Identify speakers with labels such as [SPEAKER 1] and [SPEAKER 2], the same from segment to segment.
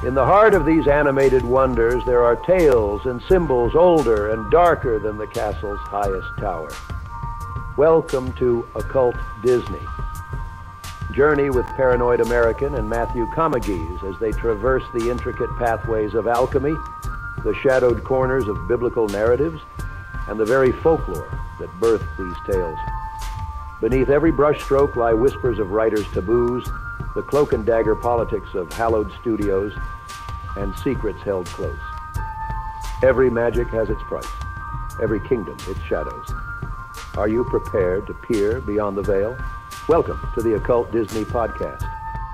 [SPEAKER 1] In the heart of these animated wonders, there are tales and symbols older and darker than the castle's highest tower. Welcome to Occult Disney. Journey with Paranoid American and Matthew Comegys as they traverse the intricate pathways of alchemy, the shadowed corners of biblical narratives, and the very folklore that birthed these tales. Beneath every brushstroke lie whispers of writers' taboos, the cloak and dagger politics of hallowed studios, and secrets held close. Every magic has its price, every kingdom its shadows. Are you prepared to peer beyond the veil? Welcome to the Occult Disney Podcast.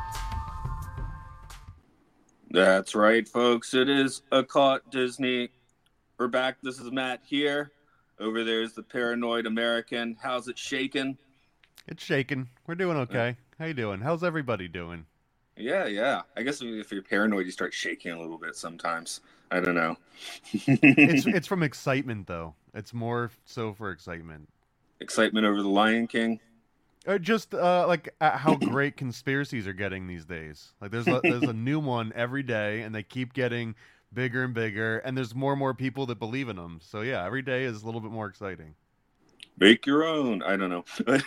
[SPEAKER 2] That's right, folks. It is Occult Disney. We're back. This is Matt here. Over there is the Paranoid American. How's it shaking?
[SPEAKER 3] It's shaking. We're doing okay. How you doing? How's everybody doing?
[SPEAKER 2] Yeah. I guess if you're paranoid, you start shaking a little bit sometimes. I don't know.
[SPEAKER 3] It's from excitement, though. It's more so for excitement.
[SPEAKER 2] Excitement over the Lion King?
[SPEAKER 3] Or just like how great conspiracies are getting these days. Like there's a new one every day, and they keep getting bigger and bigger, and there's more and more people that believe in them. So yeah, every day is a little bit more exciting.
[SPEAKER 2] Make your own. I don't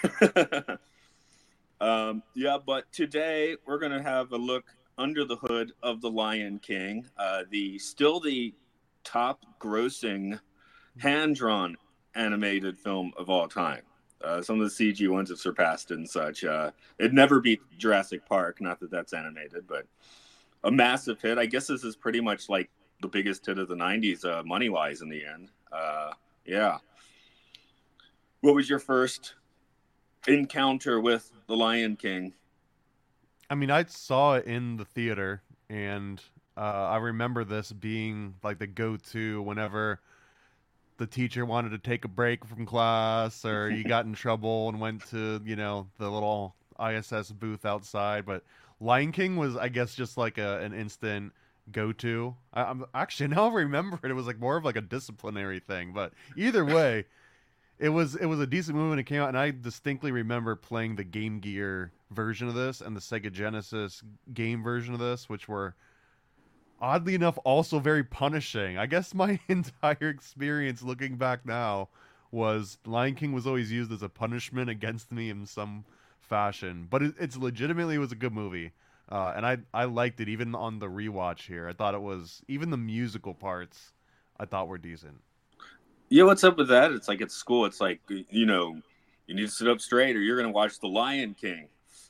[SPEAKER 2] know. But today we're going to have a look under the hood of The Lion King, the top grossing hand-drawn animated film of all time. Some of the CG ones have surpassed it and such. It'd never beat Jurassic Park, not that that's animated, but a massive hit. I guess this is pretty much like the biggest hit of the 90s, money-wise in the end. Yeah. What was your first encounter with The Lion King?
[SPEAKER 3] I mean, I saw it in the theater, and I remember this being like the go-to whenever the teacher wanted to take a break from class, or you got in trouble and went to, the little ISS booth outside. But Lion King was, I guess, just like an instant go-to. I'm actually, now I remember it was like more of like a disciplinary thing, but either way. It was a decent movie when it came out, and I distinctly remember playing the Game Gear version of this and the Sega Genesis game version of this, which were, oddly enough, also very punishing. I guess my entire experience looking back now was Lion King was always used as a punishment against me in some fashion. But it's legitimately was a good movie, and I liked it even on the rewatch here. I thought it was, even the musical parts, I thought were decent.
[SPEAKER 2] Yeah, what's up with that? It's like at school, it's like, you need to sit up straight or you're going to watch The Lion King.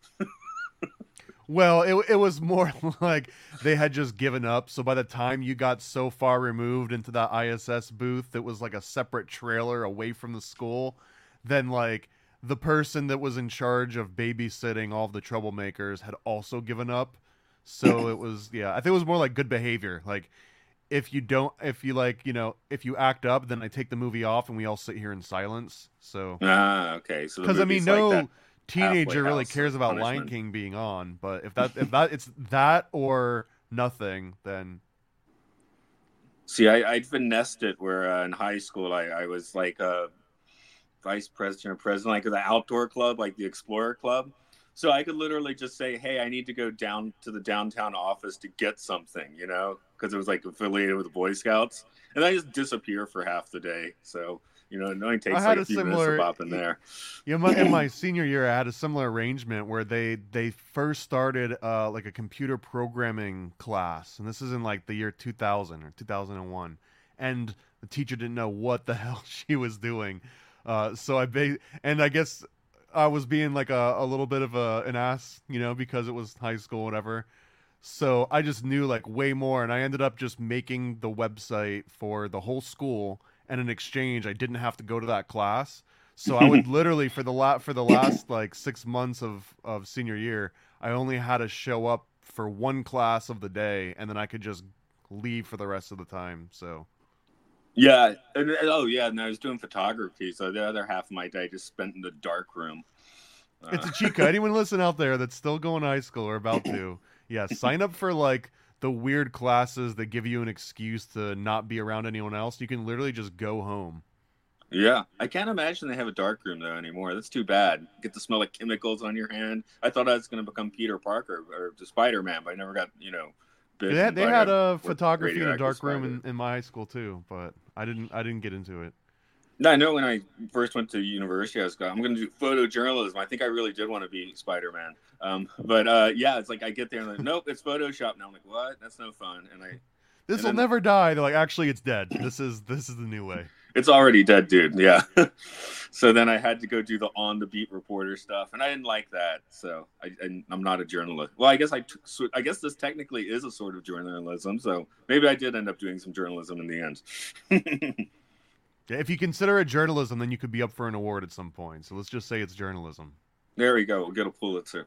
[SPEAKER 3] Well, it was more like they had just given up. So by the time you got so far removed into that ISS booth, it was like a separate trailer away from the school. Then like the person that was in charge of babysitting all of the troublemakers had also given up. So it was, I think it was more like good behavior. Like, if you act up, then I take the movie off and we all sit here in silence. So
[SPEAKER 2] okay. So
[SPEAKER 3] because I mean, no
[SPEAKER 2] like
[SPEAKER 3] teenager really cares about Lion King being on, but if that it's that or nothing, then
[SPEAKER 2] see, I finessed it where in high school I was like a vice president or president, like of the outdoor club, like the Explorer Club. So I could literally just say, hey, I need to go down to the downtown office to get something, because it was like affiliated with the Boy Scouts. And I just disappear for half the day. So, it only takes like a few minutes to pop in there.
[SPEAKER 3] In my senior year, I had a similar arrangement where they first started like a computer programming class. And this is in like the year 2000 or 2001. And the teacher didn't know what the hell she was doing. So I guess I was being like a little bit of an ass, because it was high school, whatever. So I just knew like way more, and I ended up just making the website for the whole school. And in exchange, I didn't have to go to that class. So I would literally for the last like 6 months of senior year, I only had to show up for one class of the day, and then I could just leave for the rest of the time. So.
[SPEAKER 2] Yeah. And I was doing photography, so the other half of my day just spent in the dark room.
[SPEAKER 3] It's a cheat code. Anyone listen out there that's still going to high school or about to, sign up for like the weird classes that give you an excuse to not be around anyone else. You can literally just go home.
[SPEAKER 2] Yeah, I can't imagine they have a dark room though anymore. That's too bad. Get the smell of chemicals on your hand. I thought I was going to become Peter Parker or the Spider-Man, but I never got, bitten
[SPEAKER 3] They
[SPEAKER 2] by
[SPEAKER 3] had
[SPEAKER 2] a
[SPEAKER 3] a photography in a
[SPEAKER 2] radioactive
[SPEAKER 3] dark room
[SPEAKER 2] spider.
[SPEAKER 3] in my high school too, but I didn't get into it.
[SPEAKER 2] No, I know when I first went to university, I was going, I'm going to do photojournalism. I think I really did want to be Spider-Man. But yeah, it's like I get there and like, nope, it's Photoshop. Now I'm like, what? That's no fun.
[SPEAKER 3] This will
[SPEAKER 2] then
[SPEAKER 3] never die. They're like, actually, it's dead. This is the new way.
[SPEAKER 2] it's already dead, dude. Yeah. So then I had to go do the on the beat reporter stuff, and I didn't like that. So I'm not a journalist. Well, I guess this technically is a sort of journalism. So maybe I did end up doing some journalism in the end.
[SPEAKER 3] Yeah, if you consider it journalism, then you could be up for an award at some point. So let's just say it's journalism.
[SPEAKER 2] There we go. We'll get a Pulitzer.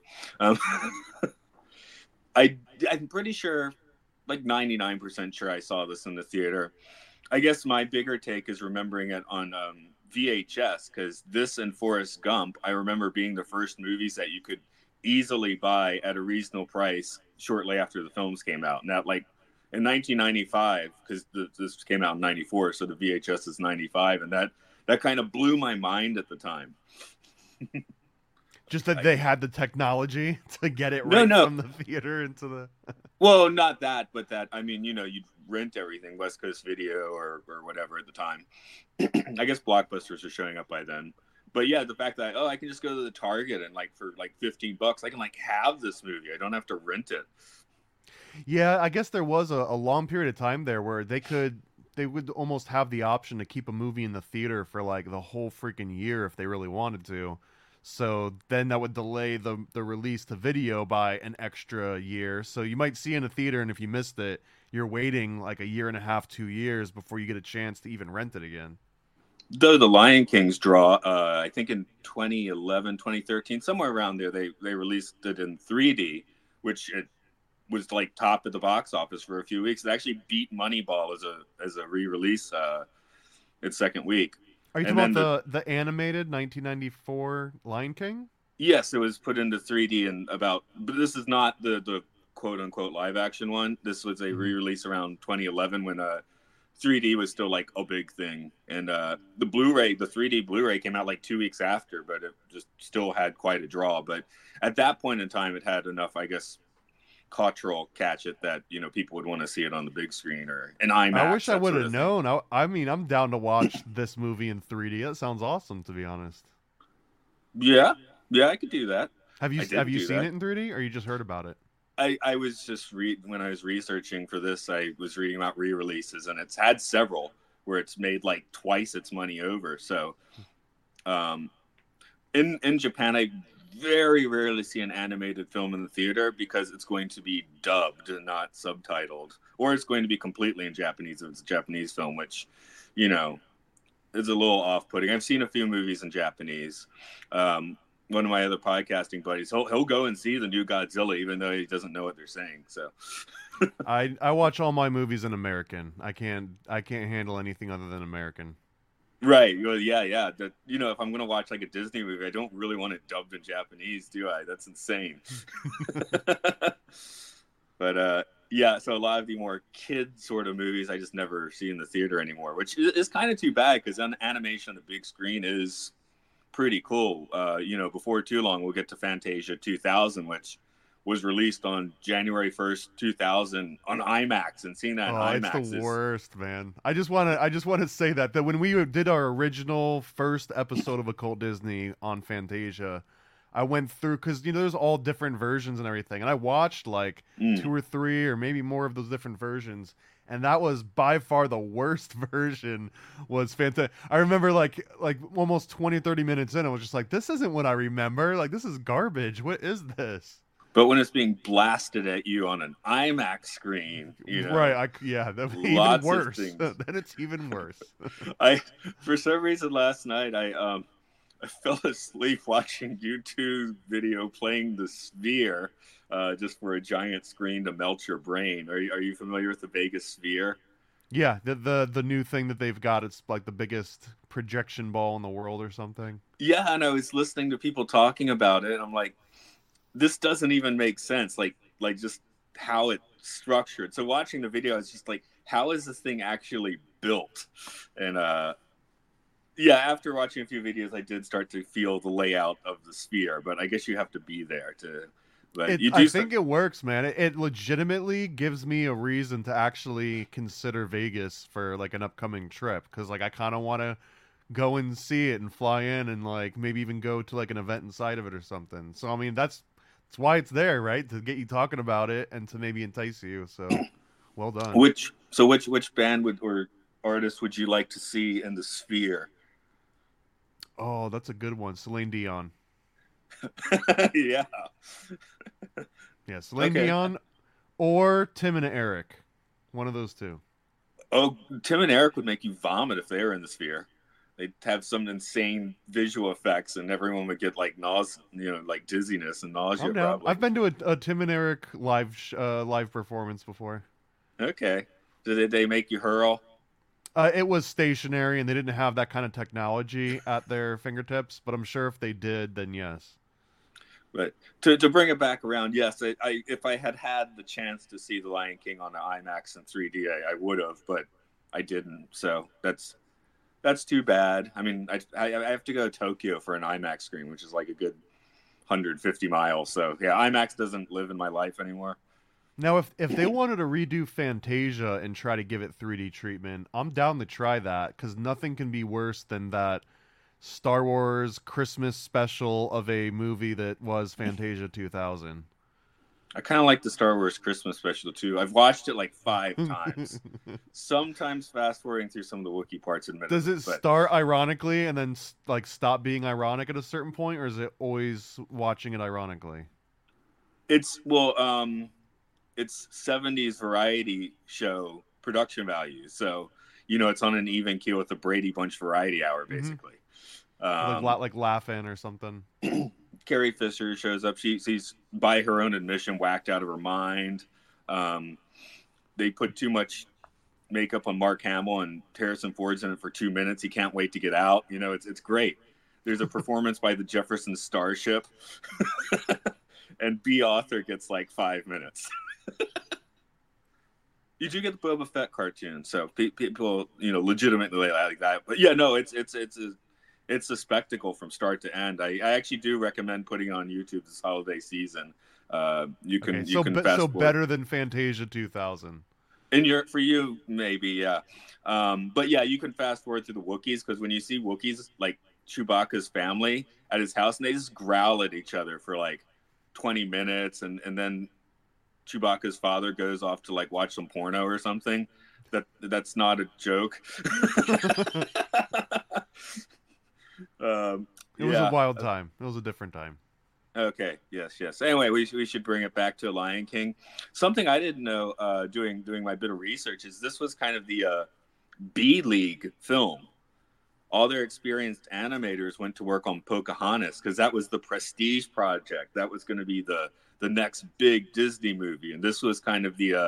[SPEAKER 2] I'm pretty sure, like 99% sure I saw this in the theater. I guess my bigger take is remembering it on VHS, because this and Forrest Gump, I remember being the first movies that you could easily buy at a reasonable price shortly after the films came out. Now, like in 1995, because this came out in 94, so the VHS is 95, and that kind of blew my mind at the time.
[SPEAKER 3] Just that they had the technology to get it right from the theater into the...
[SPEAKER 2] Well, not that, but that, I mean, you'd rent everything, West Coast Video or whatever at the time. I guess Blockbusters are showing up by then. But yeah, the fact that, I can just go to the Target and for $15, I can have this movie. I don't have to rent it.
[SPEAKER 3] Yeah, I guess there was a long period of time there where they would almost have the option to keep a movie in the theater for the whole freaking year if they really wanted to. So then that would delay the release to video by an extra year. So you might see in a theater, and if you missed it, you're waiting like a year and a half, 2 years before you get a chance to even rent it again.
[SPEAKER 2] Though the Lion King's draw, I think in 2011, 2013, somewhere around there, they released it in 3D, which it was top at the box office for a few weeks. It actually beat Moneyball as a re-release its second week.
[SPEAKER 3] Are you talking about the animated 1994 Lion King?
[SPEAKER 2] Yes, it was put into 3D but this is not the quote unquote live action one. This was a re-release around 2011 when 3D was still a big thing. And the 3D Blu-ray came out 2 weeks after, but it just still had quite a draw. But at that point in time, it had enough, I guess, cultural catch it that people would want to see it on the big screen or in IMAX.
[SPEAKER 3] I wish I would have known. I mean, I'm down to watch this movie in 3D. That sounds awesome, to be honest.
[SPEAKER 2] Yeah, I could do that.
[SPEAKER 3] Have you seen it in 3D, or you just heard about it?
[SPEAKER 2] I was just when I was researching for this, I was reading about re-releases, and it's had several where it's made twice its money over. So, in Japan, I very rarely see an animated film in the theater because it's going to be dubbed and not subtitled, or it's going to be completely in Japanese if it's a Japanese film, which, is a little off-putting. I've seen a few movies in Japanese. One of my other podcasting buddies, he'll go and see the new Godzilla even though he doesn't know what they're saying. So
[SPEAKER 3] I watch all my movies in American. I can't handle anything other than American.
[SPEAKER 2] Right. Well, yeah. If I'm going to watch a Disney movie, I don't really want it dubbed in Japanese, do I? That's insane. But yeah, so a lot of the more kid sort of movies I just never see in the theater anymore, which is kind of too bad because animation on the big screen is pretty cool. Before too long, we'll get to Fantasia 2000, which was released on January 1st, 2000 on IMAX, and seeing that in IMAX
[SPEAKER 3] it's the worst, man. I just want to say that when we did our original first episode of Occult Disney on Fantasia, I went through because there's all different versions and everything, and I watched 2 or 3 or maybe more of those different versions, and that was by far the worst version. Was fantastic. I remember like almost 20-30 minutes in, I was just like, this isn't what I remember. This is garbage. What is this?
[SPEAKER 2] But when it's being blasted at you on an IMAX screen,
[SPEAKER 3] right? That's even worse. Then it's even worse.
[SPEAKER 2] For some reason, last night I fell asleep watching YouTube video playing the Sphere, just for a giant screen to melt your brain. Are you familiar with the Vegas Sphere?
[SPEAKER 3] Yeah, the new thing that they've got. It's the biggest projection ball in the world or something.
[SPEAKER 2] Yeah, and I was listening to people talking about it. And I'm like, this doesn't even make sense. Just how it's structured. So watching the video, it's just how is this thing actually built? And yeah, after watching a few videos, I did start to feel the layout of the Sphere. But I guess you have to be there to But
[SPEAKER 3] I think it works, man. It legitimately gives me a reason to actually consider Vegas for like an upcoming trip, because like I kind of want to go and see it and fly in and like maybe even go to like an event inside of it or something. So I mean that's why it's there, right? To get you talking about it and to maybe entice you. So well done.
[SPEAKER 2] Which band or artist would you like to see in the Sphere?
[SPEAKER 3] Oh, that's a good one. Celine Dion.
[SPEAKER 2] Yeah.
[SPEAKER 3] Yeah, Celine Dion or Tim and Eric. One of those two.
[SPEAKER 2] Oh, Tim and Eric would make you vomit if they were in the Sphere. They'd have some insane visual effects, and everyone would get like like dizziness and nausea.
[SPEAKER 3] I'm down.
[SPEAKER 2] Probably.
[SPEAKER 3] I've been to a Tim and Eric live performance before.
[SPEAKER 2] Okay. Did they make you hurl?
[SPEAKER 3] It was stationary, and they didn't have that kind of technology at their fingertips. But I'm sure if they did, then yes.
[SPEAKER 2] But to bring it back around, yes, if I had the chance to see The Lion King on the IMAX and 3D, I would have, but I didn't. So that's too bad. I mean, I have to go to Tokyo for an IMAX screen, which is like a good 150 miles. So yeah, IMAX doesn't live in my life anymore.
[SPEAKER 3] Now, if they wanted to redo Fantasia and try to give it 3D treatment, I'm down to try that, because nothing can be worse than that Star Wars Christmas special of a movie that was Fantasia 2000.
[SPEAKER 2] I kind of like the Star Wars Christmas special too. I've watched it like 5 times. Sometimes fast forwarding through some of the Wookiee parts.
[SPEAKER 3] Does it start ironically and then like stop being ironic at a certain point, or is it always watching it ironically?
[SPEAKER 2] It's 70s variety show production value, so it's on an even keel with the Brady Bunch variety hour, basically.
[SPEAKER 3] Like laughing or something.
[SPEAKER 2] Carrie Fisher shows up. She's by her own admission whacked out of her mind. They put too much makeup on Mark Hamill, and Harrison Ford's in it for 2 minutes. He can't wait to get out. It's great. There's a performance by the Jefferson Starship, and B. Author gets like 5 minutes. You do get the Boba Fett cartoon, so people legitimately like that. But yeah, no, it's a spectacle from start to end. I actually do recommend putting on YouTube this holiday season. You can fast forward.
[SPEAKER 3] Better than Fantasia 2000.
[SPEAKER 2] For you maybe, yeah. But yeah, you can fast forward through the Wookiees, because when you see Wookiees like Chewbacca's family at his house, and they just growl at each other for like 20 minutes, and then Chewbacca's father goes off to like watch some porno or something. That's not a joke.
[SPEAKER 3] It was a wild time. It was a different time.
[SPEAKER 2] Okay. Yes. Anyway, we should bring it back to Lion King. Something I didn't know doing my bit of research is this was kind of the B League film. All their experienced animators went to work on Pocahontas, because that was the prestige project. That was going to be the next big Disney movie, and this was kind of the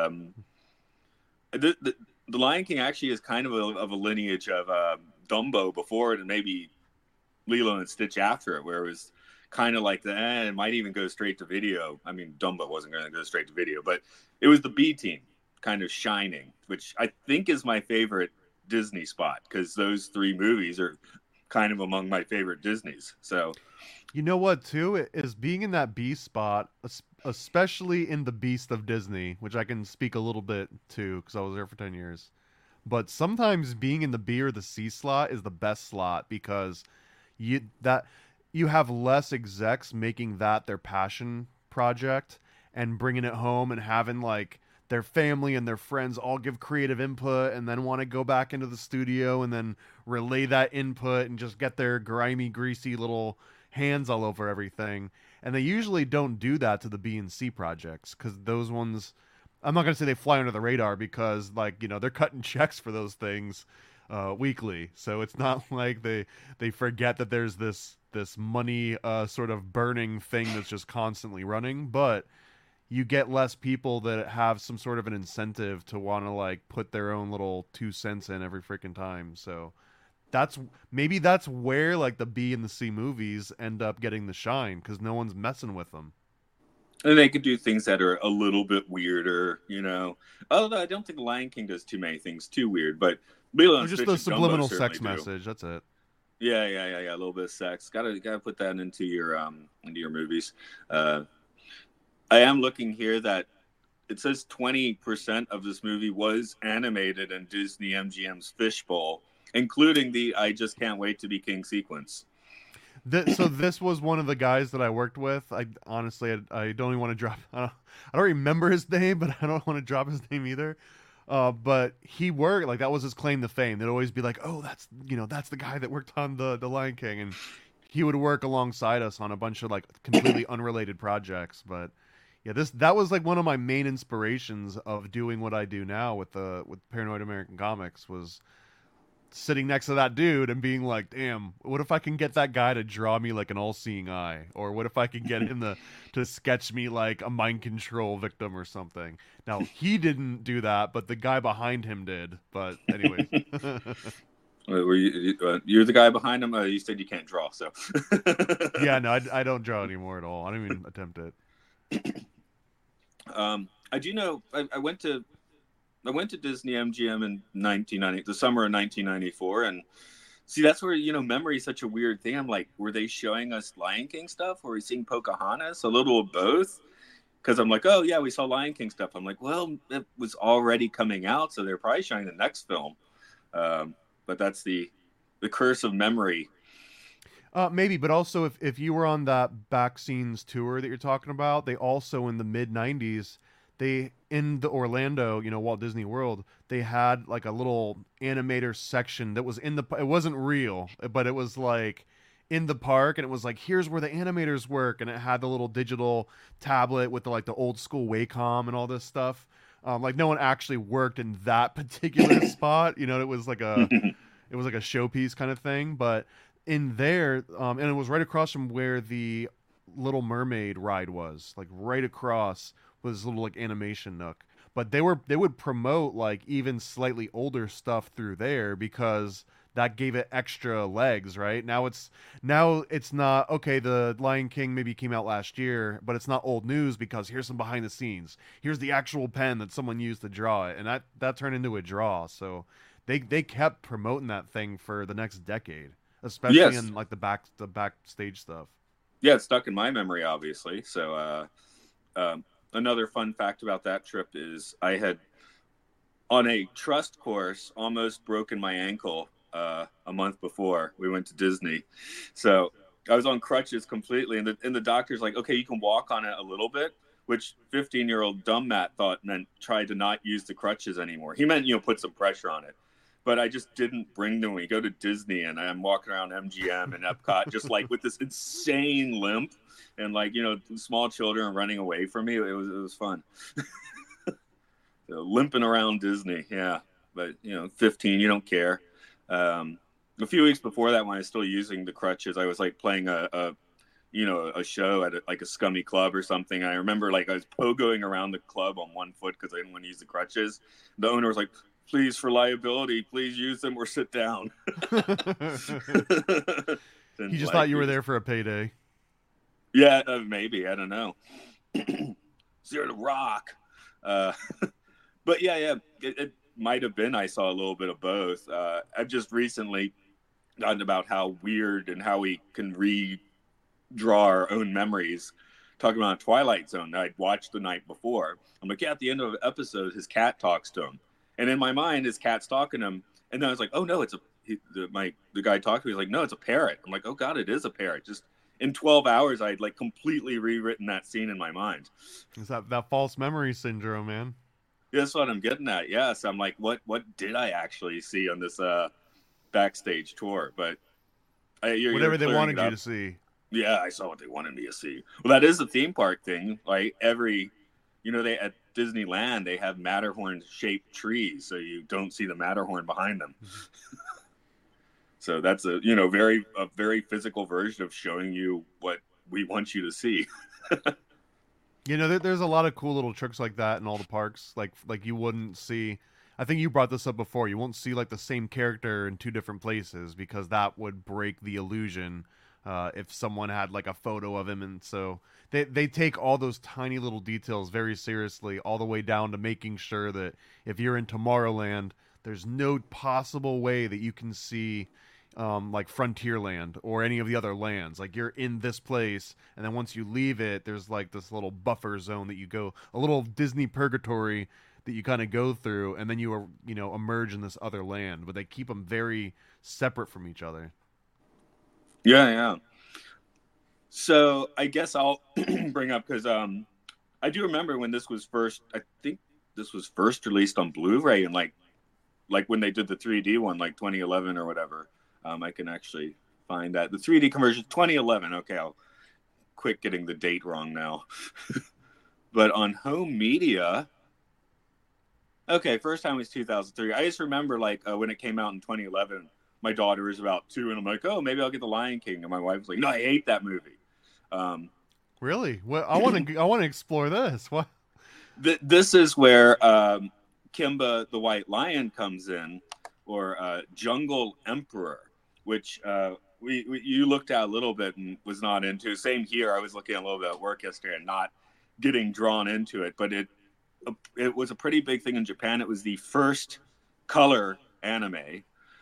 [SPEAKER 2] Lion King actually is kind of a lineage of Dumbo before it, and maybe Lilo and Stitch after it, where it was kind of like it might even go straight to video. I mean, Dumbo wasn't going to go straight to video, but it was the B team kind of shining, which I think is my favorite Disney spot, because those 3 movies are kind of among my favorite Disneys. So,
[SPEAKER 3] you know what, too, is being in that B spot, especially in the Beast of Disney, which I can speak a little bit to because I was there for 10 years. But sometimes being in the B or the C slot is the best slot, because you have less execs making that their passion project and bringing it home and having like their family and their friends all give creative input and then want to go back into the studio and then relay that input and just get their grimy, greasy little hands all over everything. And they usually don't do that to the B and C projects, because those ones, I'm not going to say they fly under the radar, because they're cutting checks for those things weekly. So it's not like they forget that there's this money sort of burning thing that's just constantly running. But you get less people that have some sort of an incentive to want to like put their own little 2 cents in every freaking time. So that's where like the B and the C movies end up getting the shine, because no one's messing with them.
[SPEAKER 2] And they could do things that are a little bit weirder, Although I don't think Lion King does too many things too weird, but Lilo and
[SPEAKER 3] just
[SPEAKER 2] Stitch
[SPEAKER 3] the subliminal
[SPEAKER 2] Dumbo
[SPEAKER 3] sex
[SPEAKER 2] do.
[SPEAKER 3] message. That's it.
[SPEAKER 2] Yeah. A little bit of sex. Gotta put that into your movies. I am looking here that it says 20% of this movie was animated in Disney MGM's Fishbowl, including the "I just can't wait to be king" sequence.
[SPEAKER 3] So this was one of the guys that I worked with. I honestly, I don't even want to drop. I don't remember his name, but I don't want to drop his name either. But he worked like that was his claim to fame. They'd always be like, "Oh, that's the guy that worked on the Lion King," and he would work alongside us on a bunch of like completely unrelated projects. But yeah, that was like one of my main inspirations of doing what I do now with Paranoid American Comics was sitting next to that dude and being like, damn, what if I can get that guy to draw me like an all-seeing eye? Or what if I can get him to sketch me like a mind control victim or something? Now, he didn't do that, but the guy behind him did. But anyways.
[SPEAKER 2] You're the guy behind him? You said you can't draw, so.
[SPEAKER 3] Yeah, no, I don't draw anymore at all. I don't even attempt it.
[SPEAKER 2] I do know, I went to Disney MGM in the summer of 1994, and see, that's where, memory is such a weird thing. I'm like, were they showing us Lion King stuff? Were we seeing Pocahontas? A little of both? Because I'm like, oh yeah, we saw Lion King stuff. I'm like, well, it was already coming out, so they're probably showing the next film. But that's the curse of memory.
[SPEAKER 3] Maybe, but also if you were on that back scenes tour that you're talking about, they also in the mid '90s, they in the Orlando, Walt Disney World, they had like a little animator section that was it wasn't real, but it was like in the park, and it was like, here's where the animators work, and it had the little digital tablet with the old school Wacom and all this stuff. Like no one actually worked in that particular spot, it was like a showpiece kind of thing, but in there, and it was right across from where the Little Mermaid ride was, like right across was this little like animation nook. But they would promote like even slightly older stuff through there because that gave it extra legs, right? Now it's not okay, the Lion King maybe came out last year, but it's not old news because here's some behind the scenes. Here's the actual pen that someone used to draw it, and that turned into a draw. So they kept promoting that thing for the next decade, especially in like the backstage stuff.
[SPEAKER 2] Yeah, it's stuck in my memory, obviously. So another fun fact about that trip is I had, on a trust course, almost broken my ankle a month before we went to Disney. So I was on crutches completely, and the doctor's like, okay, you can walk on it a little bit, which 15-year-old dumb Matt thought meant try to not use the crutches anymore. He meant, put some pressure on it. But I just didn't bring them. We go to Disney, and I'm walking around MGM and Epcot just like with this insane limp, and like, small children running away from me. It was fun. So, limping around Disney, yeah. But 15, you don't care. A few weeks before that, when I was still using the crutches, I was like playing a show at like a scummy club or something. I remember like I was pogoing around the club on one foot because I didn't want to use the crutches. The owner was like, please, for liability, please use them or sit down.
[SPEAKER 3] He just thought you were there for a payday.
[SPEAKER 2] Yeah, maybe. I don't know. Zero to rock. But yeah, it might have been I saw a little bit of both. I've just recently gotten about how weird and how we can redraw our own memories. Talking about Twilight Zone that I'd watched the night before. I'm like, yeah, at the end of an episode, his cat talks to him. And in my mind, his cat's talking to him. And then I was like, oh, no, the guy talked to me. He's like, no, it's a parrot. I'm like, oh, God, it is a parrot. Just in 12 hours, I'd like completely rewritten that scene in my mind.
[SPEAKER 3] It's that false memory syndrome, man.
[SPEAKER 2] That's what I'm getting at. Yes. I'm like, what did I actually see on this backstage tour? But
[SPEAKER 3] whatever they wanted you to see.
[SPEAKER 2] Yeah, I saw what they wanted me to see. Well, that is the theme park thing. Like they at Disneyland, they have Matterhorn-shaped trees, so you don't see the Matterhorn behind them. So that's a very physical version of showing you what we want you to see.
[SPEAKER 3] There's a lot of cool little tricks like that in all the parks. Like you wouldn't see. I think you brought this up before. You won't see like the same character in two different places because that would break the illusion. If someone had like a photo of him, and so they take all those tiny little details very seriously, all the way down to making sure that if you're in Tomorrowland, there's no possible way that you can see like Frontierland or any of the other lands. Like you're in this place, and then once you leave it, there's like this little buffer zone that you go, a little Disney purgatory that you kind of go through, and then you are, you know, emerge in this other land. But they keep them very separate from each other.
[SPEAKER 2] Yeah, yeah. So I guess I'll bring up because I do remember when this was first. I think this was first released on Blu-ray, and like when they did the 3D one, like 2011 or whatever. I can actually find that the 3D conversion 2011. Okay, I'll quit getting the date wrong now. But on home media, okay, first time was 2003. I just remember like when it came out in 2011. My daughter was about 2, and I'm like, oh, maybe I'll get The Lion King. And my wife was like, no, I hate that movie.
[SPEAKER 3] Really? Well, I want to explore this. What?
[SPEAKER 2] This is where Kimba the White Lion comes in, or Jungle Emperor, which you looked at a little bit and was not into. Same here. I was looking at a little bit at work yesterday and not getting drawn into it, but it was a pretty big thing in Japan. It was the first color anime.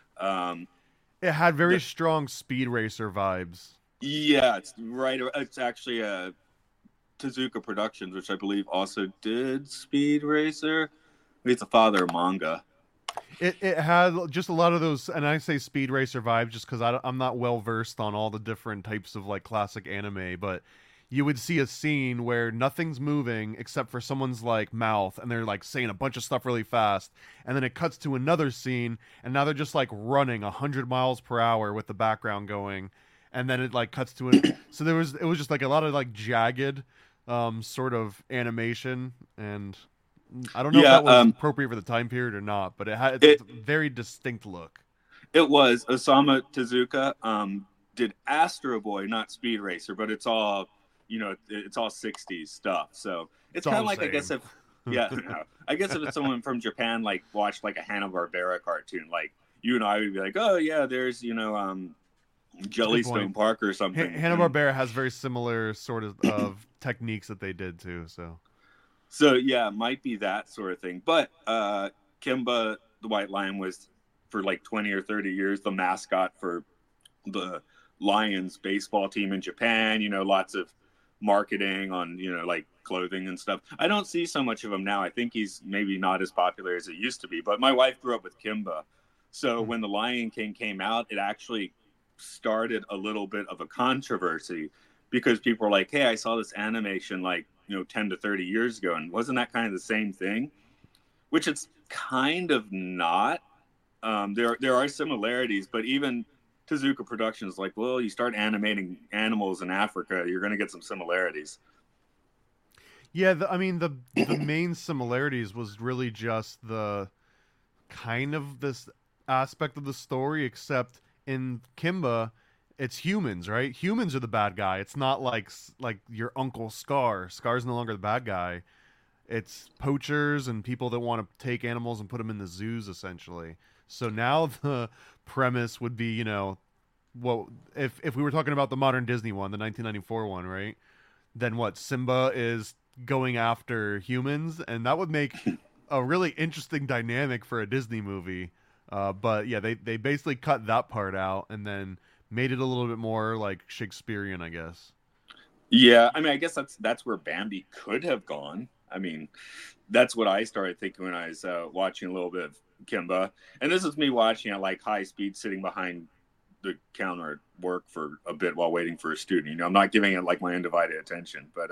[SPEAKER 3] It had very strong Speed Racer vibes.
[SPEAKER 2] Yeah, it's right. It's actually Tezuka Productions, which I believe also did Speed Racer. It's a father of manga.
[SPEAKER 3] It had just a lot of those, and I say Speed Racer vibes just because I'm not well versed on all the different types of like classic anime, but you would see a scene where nothing's moving except for someone's like mouth, and they're like saying a bunch of stuff really fast, and then it cuts to another scene, and now they're just like running 100 miles per hour with the background going, and then it like cuts to it. So it was just like a lot of like jagged sort of animation, and I don't know if that was appropriate for the time period or not, but it's a very distinct look.
[SPEAKER 2] It was. Osamu Tezuka did Astro Boy, not Speed Racer, but it's all, you know, it's all 60s stuff. So it's kind of like, I guess if it's someone from Japan like watched like a Hanna-Barbera cartoon, like you and I would be like, oh yeah, there's, you know, Jellystone Park or something.
[SPEAKER 3] Hanna-Barbera has very similar sort of techniques that they did too.
[SPEAKER 2] So yeah, it might be that sort of thing. But Kimba the White Lion was for like 20 or 30 years the mascot for the Lions baseball team in Japan. You know, lots of marketing on, you know, like clothing and stuff. I don't see so much of him now. I think he's maybe not as popular as it used to be. But my wife grew up with Kimba. So when The Lion King came out, it actually started a little bit of a controversy because people were like, hey, I saw this animation like, you know, 10 to 30 years ago, and wasn't that kind of the same thing? Which it's kind of not. There are similarities, but even Tezuka Productions like, well, you start animating animals in Africa, you're going to get some similarities.
[SPEAKER 3] Yeah, I mean, the main similarities was really just the kind of this aspect of the story, except in Kimba, it's humans, right? Humans are the bad guy. It's not like your Uncle Scar. Scar's no longer the bad guy. It's poachers and people that want to take animals and put them in the zoos, essentially. So now the premise would be, you know, well, if we were talking about the modern Disney one, the 1994 one, right? Then what? Simba is going after humans, and that would make a really interesting dynamic for a Disney movie. But yeah, they basically cut that part out and then made it a little bit more like Shakespearean, I guess.
[SPEAKER 2] Yeah, I mean, I guess that's where Bambi could have gone. I mean, that's what I started thinking when I was watching a little bit of Kimba. And this is me watching at like high speed, sitting behind the counter at work for a bit while waiting for a student. You know, I'm not giving it like my undivided attention, but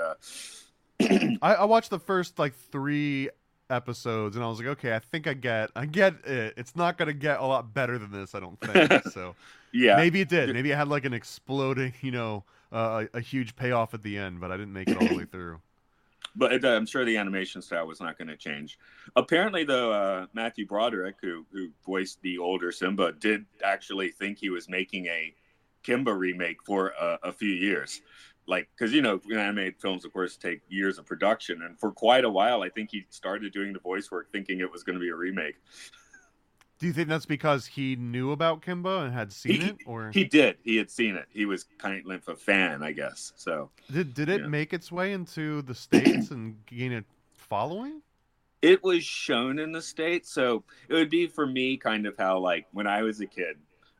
[SPEAKER 3] I watched the first like 3 episodes and I was like, okay, I think I get it. It's not gonna get a lot better than this, I don't think. So
[SPEAKER 2] yeah,
[SPEAKER 3] maybe it did. Maybe it had like an exploding, you know, a huge payoff at the end, but I didn't make it all the way through.
[SPEAKER 2] But I'm sure the animation style was not going to change. Apparently, though, Matthew Broderick, who voiced the older Simba, did actually think he was making a Kimba remake for a few years. Like, because, you know, animated films, of course, take years of production. And for quite a while, I think he started doing the voice work thinking it was going to be a remake.
[SPEAKER 3] Do you think that's because he knew about Kimba and had seen it, or
[SPEAKER 2] he did? He had seen it. He was kind of a fan, I guess. So
[SPEAKER 3] did it make its way into the States and gain a following?
[SPEAKER 2] It was shown in the States, so it would be for me kind of how like when I was a kid,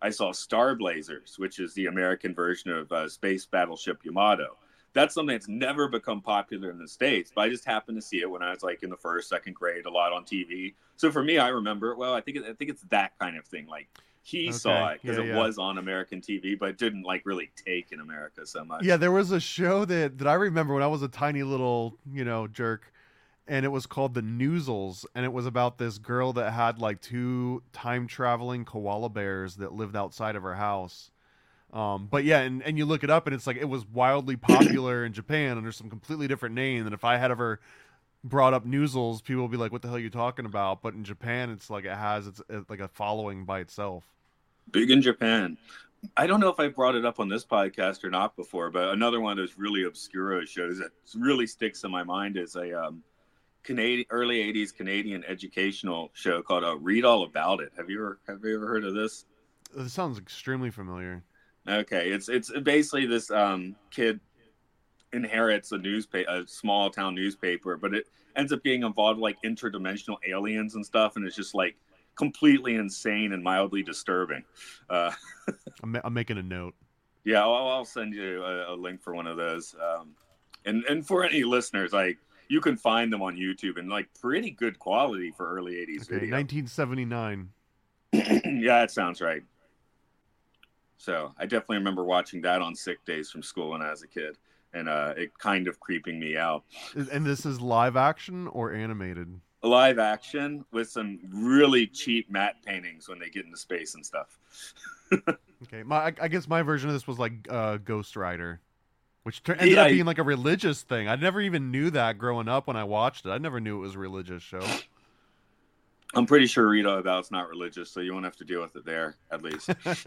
[SPEAKER 2] I saw Star Blazers, which is the American version of Space Battleship Yamato. That's something that's never become popular in the States, but I just happened to see it when I was like in the first, second grade, a lot on TV. So for me, I remember it well. I think it's that kind of thing. Like he saw it because it was on American TV, but it didn't like really take in America so much.
[SPEAKER 3] Yeah, there was a show that I remember when I was a tiny little, jerk, and it was called The Noozles, and it was about this girl that had like 2 time-traveling koala bears that lived outside of her house. But yeah, and you look it up, and it's like it was wildly popular in Japan under some completely different name. And if I had ever brought up Noozles, people would be like, "What the hell are you talking about?" But in Japan, it's like it's like a following by itself.
[SPEAKER 2] Big in Japan. I don't know if I brought it up on this podcast or not before, but another one of those really obscure shows that really sticks in my mind is a Canadian early '80s Canadian educational show called "Read All About It." Have you ever heard of this?
[SPEAKER 3] This sounds extremely familiar.
[SPEAKER 2] Okay, it's basically this kid inherits a small town newspaper, but it ends up getting involved with like interdimensional aliens and stuff, and it's just like completely insane and mildly disturbing.
[SPEAKER 3] I'm making a note.
[SPEAKER 2] Yeah, I'll send you a link for one of those. And for any listeners, like you can find them on YouTube and like pretty good quality for early '80s video.
[SPEAKER 3] 1979.
[SPEAKER 2] Yeah, that sounds right. So I definitely remember watching that on sick days from school when I was a kid, and it kind of creeping me out.
[SPEAKER 3] And this is live action or animated?
[SPEAKER 2] Live action with some really cheap matte paintings when they get into space and stuff.
[SPEAKER 3] Okay, I guess my version of this was like Ghost Rider, which ended up being like a religious thing. I never even knew that growing up when I watched it. I never knew it was a religious show.
[SPEAKER 2] I'm pretty sure Read All About It's not religious, so you won't have to deal with it there, at least.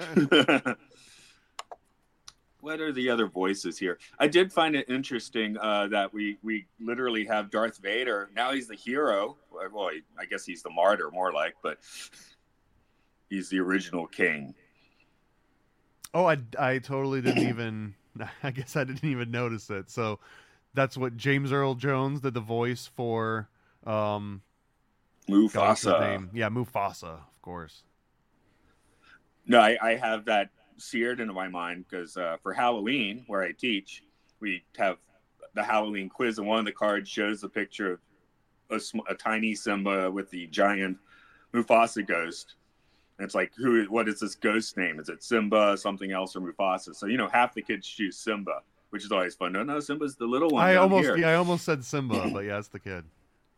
[SPEAKER 2] What are the other voices here? I did find it interesting that we literally have Darth Vader. Now he's the hero. Well, I guess he's the martyr, more like, but he's the original king.
[SPEAKER 3] Oh, I totally didn't even... I guess I didn't even notice it. So that's what James Earl Jones did the voice for...
[SPEAKER 2] Mufasa.
[SPEAKER 3] Yeah, Mufasa, of course.
[SPEAKER 2] No, I have that seared into my mind because for Halloween, where I teach, we have the Halloween quiz, and one of the cards shows a picture of a tiny Simba with the giant Mufasa ghost. And it's like, what is this ghost name? Is it Simba, something else, or Mufasa? So, half the kids choose Simba, which is always fun. No, Simba's the little one.
[SPEAKER 3] I almost said Simba, but yeah, it's the kid.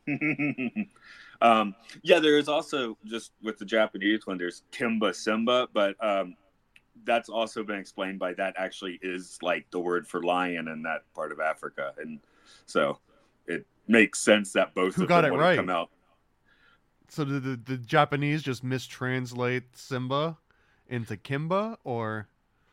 [SPEAKER 2] Yeah, there is also, just with the Japanese one, there's Kimba Simba, but that's also been explained by that actually is like the word for lion in that part of Africa, and so it makes sense that both of them would have come out.
[SPEAKER 3] So did the Japanese just mistranslate Simba into Kimba, or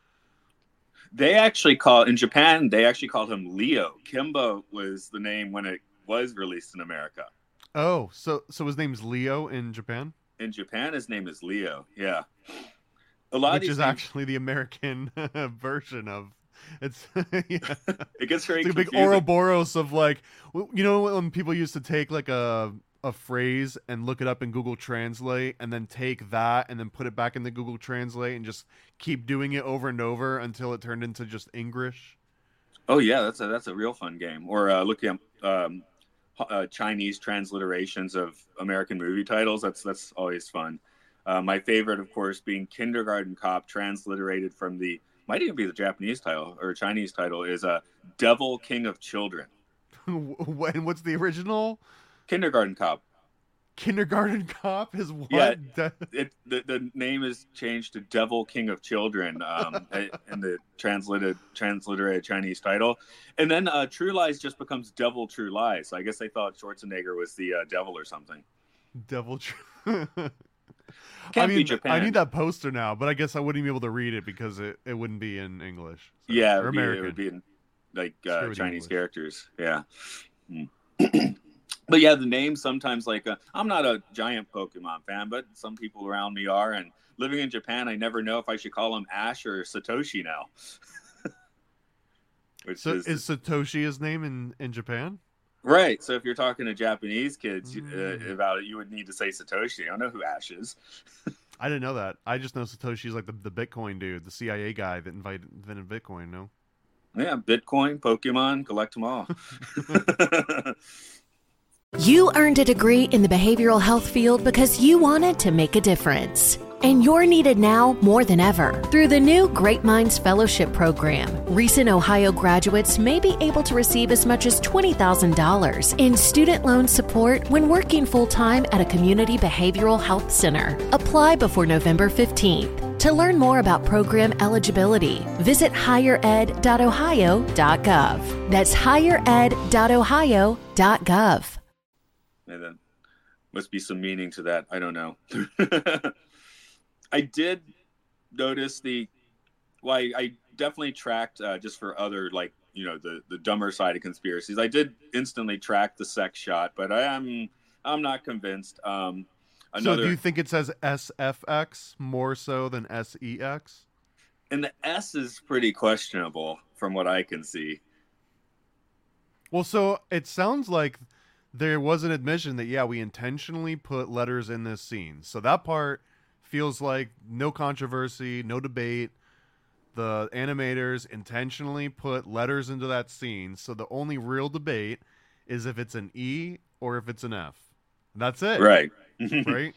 [SPEAKER 2] in Japan they actually called him Leo. Kimba was the name when it was released in America.
[SPEAKER 3] Oh, so his name's Leo in Japan?
[SPEAKER 2] In Japan, his name is Leo. Yeah,
[SPEAKER 3] which is actually the American version of it's. Yeah.
[SPEAKER 2] It gets very
[SPEAKER 3] it's like a big Ouroboros of like, when people used to take like a phrase and look it up in Google Translate, and then take that and then put it back in the Google Translate and just keep doing it over and over until it turned into just English.
[SPEAKER 2] Oh yeah, that's a real fun game. Or looking at Chinese transliterations of American movie titles. That's always fun. My favorite, of course, being Kindergarten Cop, transliterated from might even be the Japanese title or Chinese title, is Devil King of Children.
[SPEAKER 3] And what's the original?
[SPEAKER 2] Kindergarten Cop.
[SPEAKER 3] Kindergarten Cop is what?
[SPEAKER 2] Yeah, the name is changed to Devil King of Children in the transliterated Chinese title. And then True Lies just becomes Devil True Lies. So I guess they thought Schwarzenegger was the devil or something.
[SPEAKER 3] Devil True...
[SPEAKER 2] Be Japan.
[SPEAKER 3] I need that poster now, but I guess I wouldn't be able to read it because it wouldn't be in English.
[SPEAKER 2] So, yeah, it would be in like Chinese characters. Yeah. But yeah, the name sometimes, like, I'm not a giant Pokemon fan, but some people around me are. And living in Japan, I never know if I should call him Ash or Satoshi now.
[SPEAKER 3] Is Satoshi his name in Japan?
[SPEAKER 2] Right. So if you're talking to Japanese kids about it, you would need to say Satoshi. I don't know who Ash is.
[SPEAKER 3] I didn't know that. I just know Satoshi's like the Bitcoin dude, the CIA guy that invented Bitcoin. No.
[SPEAKER 2] Yeah, Bitcoin, Pokemon, collect them all.
[SPEAKER 4] You earned a degree in the behavioral health field because you wanted to make a difference. And you're needed now more than ever. Through the new Great Minds Fellowship Program, recent Ohio graduates may be able to receive as much as $20,000 in student loan support when working full-time at a community behavioral health center. Apply before November 15th. To learn more about program eligibility, visit highered.ohio.gov. That's highered.ohio.gov.
[SPEAKER 2] And then must be some meaning to that. I don't know. I did notice I definitely tracked just for other, like, you know, the dumber side of conspiracies. I did instantly track the sex shot, but I'm not convinced.
[SPEAKER 3] So do you think it says SFX more so than SEX?
[SPEAKER 2] And the S is pretty questionable from what I can see.
[SPEAKER 3] Well, so it sounds like there was an admission that, yeah, we intentionally put letters in this scene. So that part feels like no controversy, no debate. The animators intentionally put letters into that scene. So the only real debate is if it's an E or if it's an F. That's it.
[SPEAKER 2] Right.
[SPEAKER 3] Right?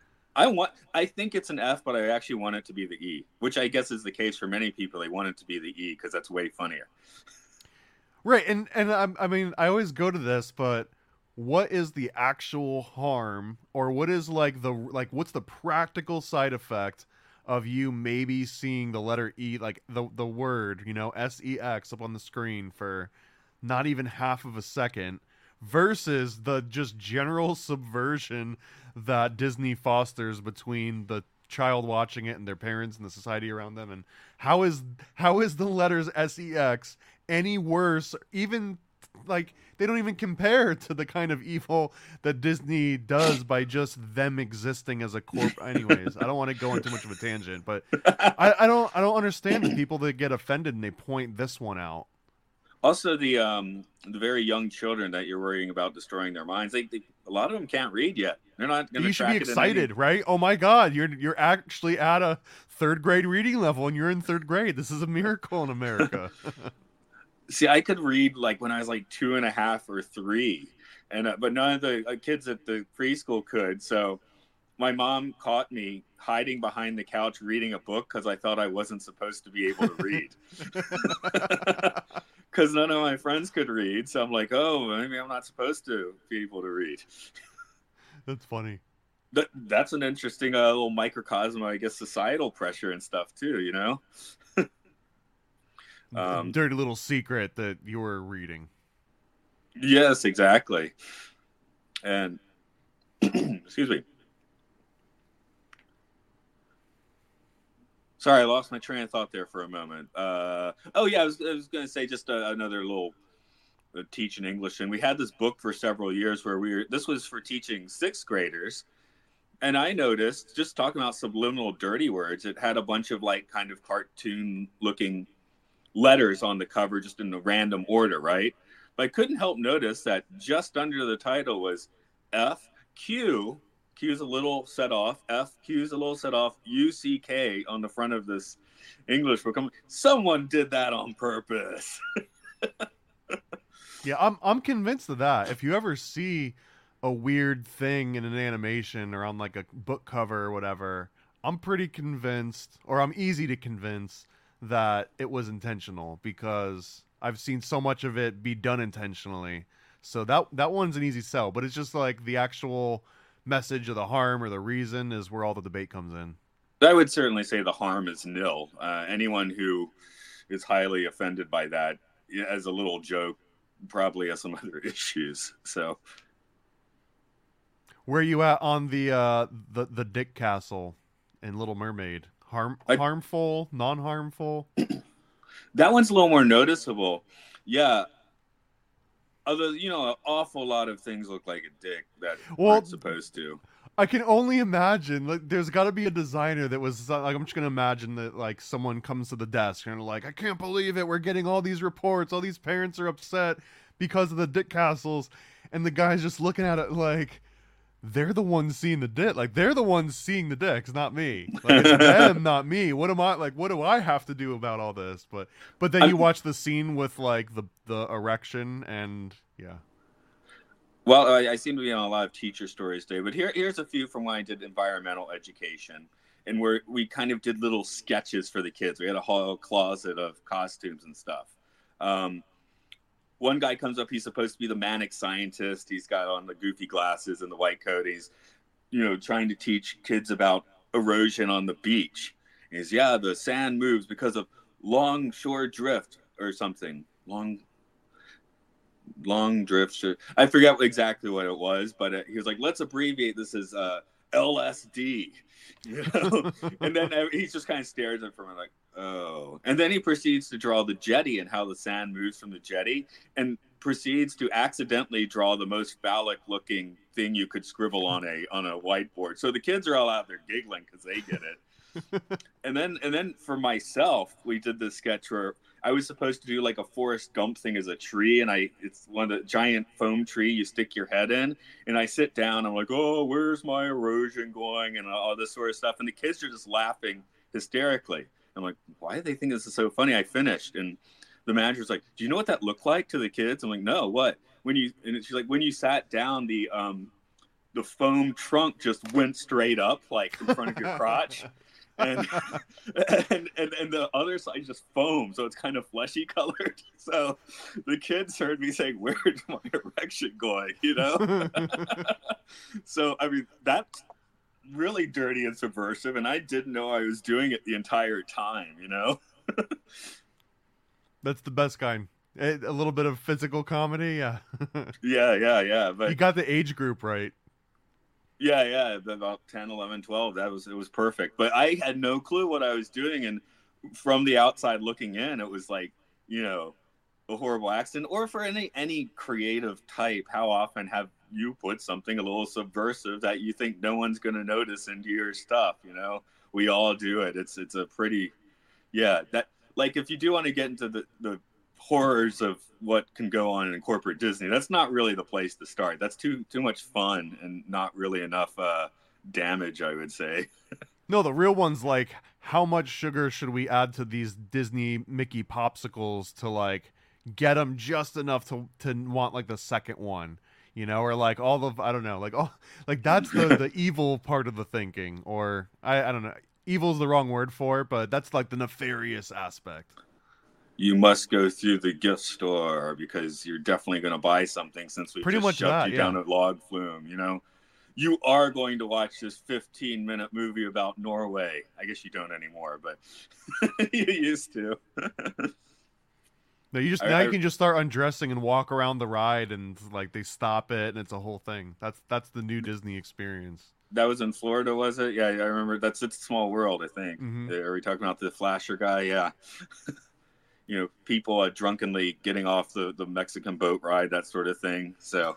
[SPEAKER 2] I think it's an F, but I actually want it to be the E, which I guess is the case for many people. They want it to be the E because that's way funnier.
[SPEAKER 3] Right. And I mean, I always go to this, but what is the actual harm, or what is what's the practical side effect of you maybe seeing the letter E, like the word, you know, SEX up on the screen for not even half of a second versus the just general subversion that Disney fosters between the child watching it and their parents and the society around them? And how is the letters SEX any worse, even like they don't even compare to the kind of evil that Disney does by just them existing as a corp. Anyways, I don't want to go on too much of a tangent, but I don't understand the people that get offended and they point this one out.
[SPEAKER 2] Also, the very young children that you're worrying about destroying their minds, a lot of them can't read yet. They're not going to.
[SPEAKER 3] You should be excited, right? Oh my God, you're actually at a third grade reading level, and you're in third grade. This is a miracle in America.
[SPEAKER 2] See, I could read like when I was like 2.5 or 3, and but none of the kids at the preschool could. So my mom caught me hiding behind the couch reading a book because I thought I wasn't supposed to be able to read. Because none of my friends could read, so I'm like, oh, maybe I'm not supposed to be able to read.
[SPEAKER 3] That's funny.
[SPEAKER 2] That's an interesting little microcosm, I guess, societal pressure and stuff too, you know?
[SPEAKER 3] Dirty little secret that you were reading.
[SPEAKER 2] Yes, exactly. And excuse me. Sorry, I lost my train of thought there for a moment. I was going to say just another little teaching English. And we had this book for several years where this was for teaching 6th graders. And I noticed, just talking about subliminal dirty words, it had a bunch of like kind of cartoon looking letters on the cover just in a random order, right? But I couldn't help notice that just under the title was FQ. Q's a little set off. FQ's a little set off. UCK on the front of this English book. Someone did that on purpose.
[SPEAKER 3] Yeah, I'm convinced of that. If you ever see a weird thing in an animation or on like a book cover or whatever, I'm pretty convinced, or I'm easy to convince, that it was intentional because I've seen so much of it be done intentionally. So that one's an easy sell, but it's just like the actual message of the harm or the reason is where all the debate comes in.
[SPEAKER 2] I would certainly say the harm is nil. Anyone who is highly offended by that as a little joke probably has some other issues. So
[SPEAKER 3] where are you at on the Dick Castle in Little Mermaid? Harmful, non-harmful?
[SPEAKER 2] That one's a little more noticeable. Yeah. Although, you know, an awful lot of things look like a dick that aren't supposed to.
[SPEAKER 3] I can only imagine. Like, there's got to be a designer that was like, I'm just gonna imagine that like someone comes to the desk and like, I can't believe it. We're getting all these reports. All these parents are upset because of the Dick Castles, and the guy's just looking at it like, they're the ones seeing the dick. Like, they're the ones seeing the dicks, not me. Like, it's them, not me. What am I like? What do I have to do about all this? But then you watch the scene with like the erection, and yeah.
[SPEAKER 2] Well, I seem to be on a lot of teacher stories today, but here's a few from when I did environmental education, and where we kind of did little sketches for the kids. We had a whole closet of costumes and stuff. One guy comes up, he's supposed to be the manic scientist. He's got on the goofy glasses and the white coat. He's, trying to teach kids about erosion on the beach. The sand moves because of longshore drift or something. Long drift. I forget exactly what it was, but he was like, let's abbreviate this as LSD. And then he just kind of stares at me like, oh. And then he proceeds to draw the jetty and how the sand moves from the jetty, and proceeds to accidentally draw the most phallic looking thing you could scribble on a whiteboard. So the kids are all out there giggling because they get it. and then for myself, we did this sketch where I was supposed to do like a Forrest Gump thing as a tree, and it's one of the giant foam tree you stick your head in, and I sit down, I'm like, oh, where's my erosion going, and all this sort of stuff, and the kids are just laughing hysterically. I'm like, why do they think this is so funny? I finished, and the manager's like, do you know what that looked like to the kids? I'm like, no, what? And she's like, when you sat down, the foam trunk just went straight up, like in front of your crotch. And the other side just foam, so it's kind of fleshy colored. So the kids heard me saying, where's my erection going, So I mean, that's really dirty and subversive, and I didn't know I was doing it the entire time.
[SPEAKER 3] That's the best kind. A little bit of physical comedy, yeah.
[SPEAKER 2] yeah, but
[SPEAKER 3] you got the age group right.
[SPEAKER 2] Yeah, about 10, 11, 12. It was perfect. But I had no clue what I was doing, and from the outside looking in, it was like, a horrible accident. Or for any creative type, how often have you put something a little subversive that you think no one's going to notice into your stuff? We all do it. It's a pretty, that, like, if you do want to get into the horrors of what can go on in corporate Disney, that's not really the place to start. That's too much fun and not really enough damage, I would say.
[SPEAKER 3] No, the real one's like, how much sugar should we add to these Disney Mickey popsicles to like get them just enough to want like the second one, or like all of, I don't know, like that's the evil part of the thinking, or I don't know, evil's the wrong word for it, but that's like the nefarious aspect.
[SPEAKER 2] You must go through the gift store because you're definitely going to buy something since we
[SPEAKER 3] pretty
[SPEAKER 2] just
[SPEAKER 3] much
[SPEAKER 2] shoved you down a log flume, You are going to watch this 15-minute movie about Norway. I guess you don't anymore, but you used to.
[SPEAKER 3] No, you can just start undressing and walk around the ride, and like they stop it, and it's a whole thing. That's the new Disney experience.
[SPEAKER 2] That was in Florida, was it? Yeah, I remember. It's a Small World, I think.
[SPEAKER 3] Mm-hmm.
[SPEAKER 2] Are we talking about the flasher guy? Yeah. People drunkenly getting off the Mexican boat ride, that sort of thing. So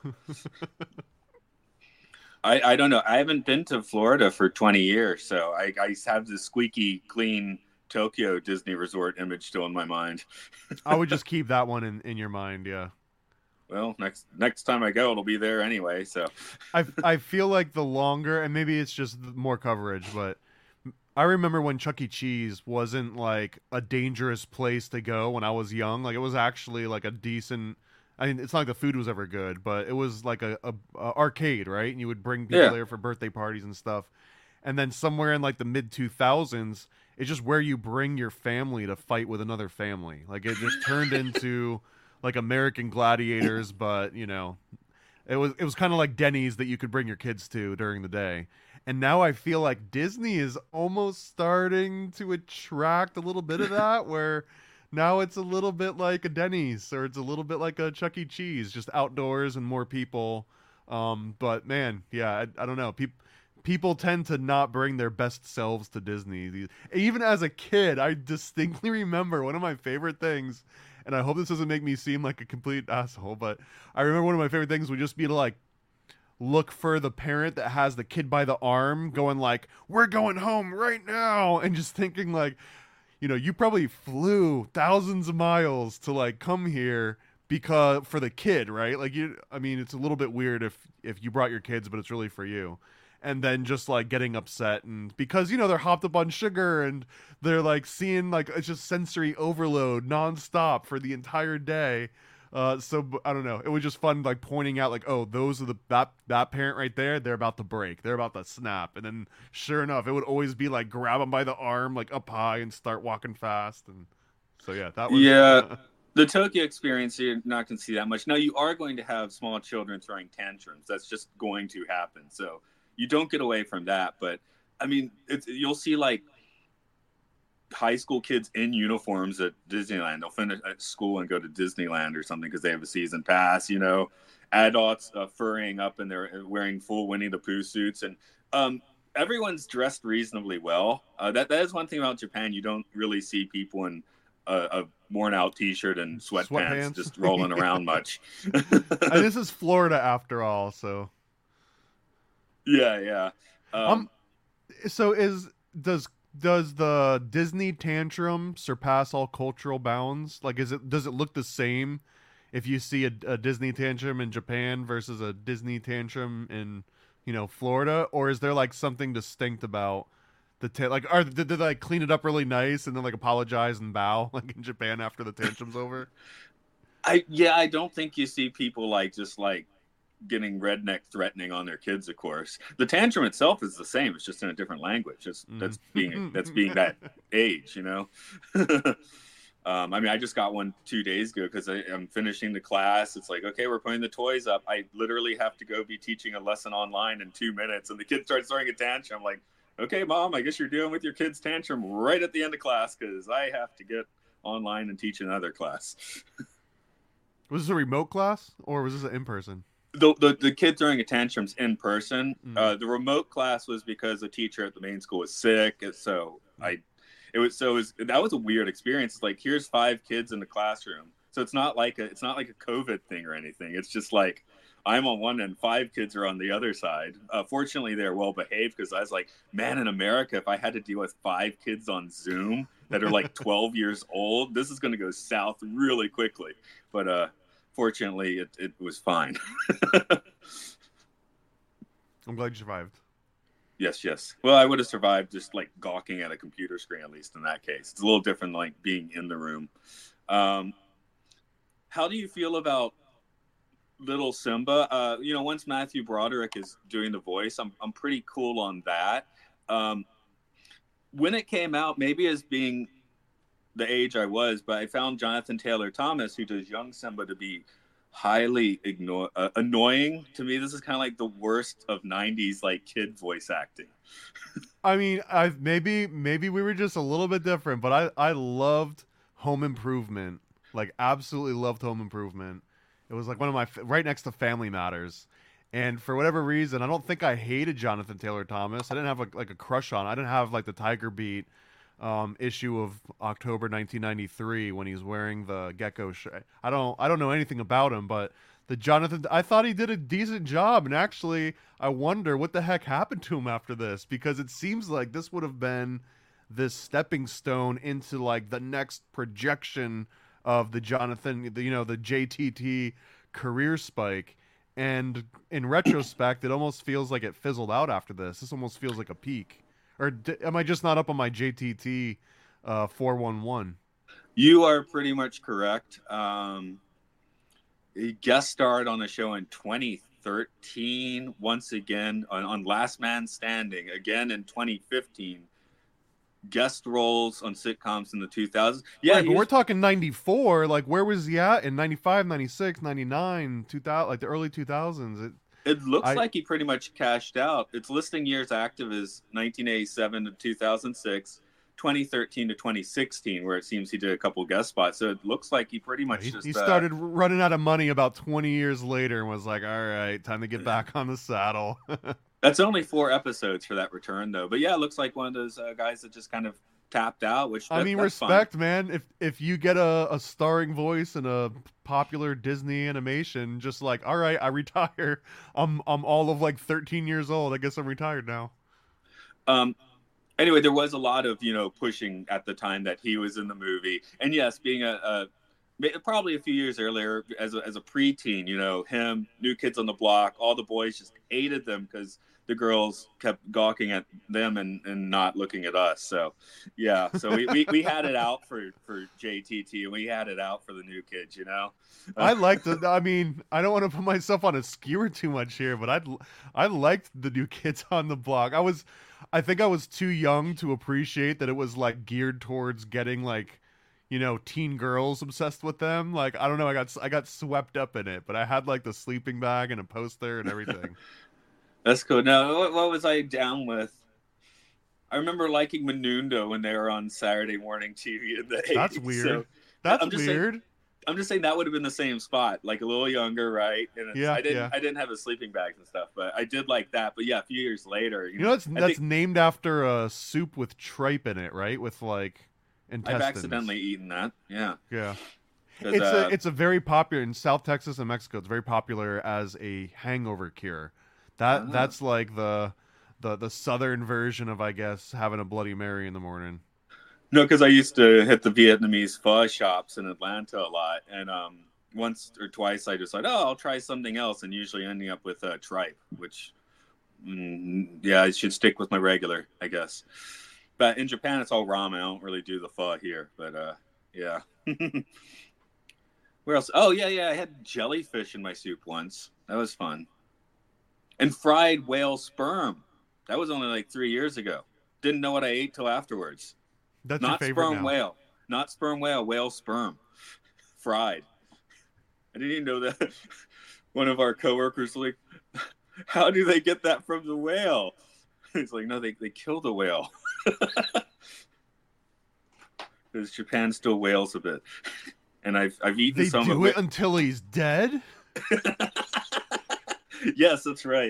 [SPEAKER 2] I don't know. I haven't been to Florida for 20 years, so I have this squeaky clean Tokyo Disney Resort image still in my mind.
[SPEAKER 3] I would just keep that one in your mind, yeah.
[SPEAKER 2] Well, next time I go, it'll be there anyway. So
[SPEAKER 3] I feel like the longer, and maybe it's just more coverage, but I remember when Chuck E. Cheese wasn't like a dangerous place to go when I was young. Like, it was actually like a decent. I mean, it's not like the food was ever good, but it was like a arcade, right? And you would bring people there for birthday parties and stuff. And then somewhere in like the mid 2000s, it's just where you bring your family to fight with another family. Like, it just turned into like American Gladiators, but it was kind of like Denny's that you could bring your kids to during the day. And now I feel like Disney is almost starting to attract a little bit of that, where now it's a little bit like a Denny's, or it's a little bit like a Chuck E. Cheese, just outdoors and more people. But man, yeah, I don't know. People tend to not bring their best selves to Disney. Even as a kid, I distinctly remember one of my favorite things, and I hope this doesn't make me seem like a complete asshole, but I remember one of my favorite things would just be to like look for the parent that has the kid by the arm going like, we're going home right now, and just thinking like, you probably flew thousands of miles to like come here, because for the kid, right? Like I mean, it's a little bit weird if you brought your kids, but it's really for you. And then just like getting upset and because they're hopped up on sugar and they're like seeing like it's just sensory overload nonstop for the entire day. So I don't know. It was just fun, like pointing out, like, oh, those are that parent right there. They're about to break. They're about to snap. And then, sure enough, it would always be like grab them by the arm, like up high, and start walking fast. And so yeah, that was
[SPEAKER 2] The Tokyo experience, you're not going to see that much. Now, you are going to have small children throwing tantrums. That's just going to happen. So you don't get away from that. But I mean, you'll see like high school kids in uniforms at Disneyland. They'll finish at school and go to Disneyland or something because they have a season pass. Adults furrying up and they're wearing full Winnie the Pooh suits, and everyone's dressed reasonably well. That is one thing about Japan. You don't really see people in a worn out T-shirt and sweatpants just rolling around much.
[SPEAKER 3] And this is Florida after all, so
[SPEAKER 2] yeah.
[SPEAKER 3] So does the Disney tantrum surpass all cultural bounds? Like, does it look the same if you see a Disney tantrum in Japan versus a Disney tantrum in, Florida? Or is there like something distinct about the did they like clean it up really nice and then like apologize and bow like in Japan after the tantrum's over?
[SPEAKER 2] I don't think you see people like just like getting redneck threatening on their kids. Of course, the tantrum itself is the same. It's just in a different language. That's being that age. I mean, I just got one 2 days ago because I'm finishing the class. It's like, okay, we're putting the toys up. I literally have to go be teaching a lesson online in 2 minutes, and the kid starts throwing a tantrum. I'm like, okay, Mom, I guess you're dealing with your kid's tantrum right at the end of class because I have to get online and teach another class.
[SPEAKER 3] Was this a remote class or was this an in-person?
[SPEAKER 2] The kid throwing a tantrums in person. The remote class was because the teacher at the main school was sick, and so that was a weird experience. It's like, here's 5 kids in the classroom, so it's not like a COVID thing or anything. It's just like I'm on one end, 5 kids are on the other side. Fortunately, they're well behaved because I was like, man, in America, if I had to deal with 5 kids on Zoom that are like 12 years old, this is going to go south really quickly. But fortunately, it was fine.
[SPEAKER 3] I'm glad you survived.
[SPEAKER 2] Yes. Well, I would have survived just like gawking at a computer screen, at least in that case. It's a little different than like being in the room. How do you feel about Little Simba? Once Matthew Broderick is doing the voice, I'm pretty cool on that. When it came out, maybe as being the age I was, but I found Jonathan Taylor Thomas, who does young Simba, to be highly annoying to me. This is kind of like the worst of 90s like kid voice acting.
[SPEAKER 3] I mean, maybe we were just a little bit different, but I loved Home Improvement. Like, absolutely loved Home Improvement. It was like one of my right next to Family Matters. And for whatever reason, I don't think I hated Jonathan Taylor Thomas. I didn't have a crush on. I didn't have like the Tiger Beat issue of October 1993 when he's wearing the gecko shirt. I don't know anything about him, but I thought he did a decent job, and actually I wonder what the heck happened to him after this, because it seems like this would have been this stepping stone into like the next projection of the Jonathan, the JTT career spike. And in retrospect, it almost feels like it fizzled out after this. This almost feels like a peak. Or am I just not up on my JTT 411?
[SPEAKER 2] You are pretty much correct. He guest starred on a show in 2013, once again on Last Man Standing, again in 2015. Guest roles on sitcoms in the 2000s. Yeah,
[SPEAKER 3] right, but we're talking 94. Like, where was he at in 95, 96, 99, 2000, like the early 2000s?
[SPEAKER 2] It looks like he pretty much cashed out. Its listing years active is 1987 to 2006, 2013 to 2016, where it seems he did a couple guest spots. So it looks like he pretty much
[SPEAKER 3] he started running out of money about 20 years later and was like, all right, time to get back on the saddle.
[SPEAKER 2] That's only 4 episodes for that return, though. But yeah, it looks like one of those guys that just kind of tapped out. Which
[SPEAKER 3] I mean, respect, fun. Man. If you get a starring voice in a popular Disney animation, just like, all right, I retire. I'm all of like 13 years old. I guess I'm retired now.
[SPEAKER 2] Anyway, there was a lot of pushing at the time that he was in the movie, and yes, being a probably a few years earlier as a preteen, you know, him, New Kids on the Block, all the boys just hated them because the girls kept gawking at them and not looking at us. So, yeah, so we had it out for JTT, and we had it out for the New Kids, you know.
[SPEAKER 3] I liked it. I mean, I don't want to put myself on a skewer too much here, but I liked the New Kids on the Block. I think I was too young to appreciate that it was like geared towards getting like, you know, teen girls obsessed with them. Like, I don't know, I got swept up in it, but I had like the sleeping bag and a poster and everything.
[SPEAKER 2] That's cool. Now, what was I down with? I remember liking Menudo when they were on Saturday morning TV in the 80s.
[SPEAKER 3] That's weird.
[SPEAKER 2] So,
[SPEAKER 3] That's weird.
[SPEAKER 2] I'm just saying that would have been the same spot, like a little younger, right? And I didn't have the sleeping bags and stuff, but I did like that. But yeah, a few years later,
[SPEAKER 3] you know that's named after a soup with tripe in it, right? With like intestines.
[SPEAKER 2] I've accidentally eaten that. Yeah.
[SPEAKER 3] Yeah. It's a very popular in South Texas and Mexico. It's very popular as a hangover cure. That's like the southern version of, I guess, having a Bloody Mary in the morning.
[SPEAKER 2] No, because I used to hit the Vietnamese pho shops in Atlanta a lot, and once or twice I decided, I'll try something else, and usually ending up with tripe, which, I should stick with my regular, I guess. But in Japan, it's all ramen. I don't really do the pho here, but yeah. Where else? Oh, yeah, I had jellyfish in my soup once. That was fun. And fried whale sperm. That was only like 3 years ago. Didn't know what I ate till afterwards.
[SPEAKER 3] That's
[SPEAKER 2] not
[SPEAKER 3] your favorite
[SPEAKER 2] sperm
[SPEAKER 3] now.
[SPEAKER 2] whale. Not sperm whale, whale sperm. Fried. I didn't even know that. One of our coworkers was like, how do they get that from the whale? He's like, no, they kill the whale. Because Japan still whales a bit. And I've eaten some of it.
[SPEAKER 3] They do it until he's dead?
[SPEAKER 2] Yes, that's right.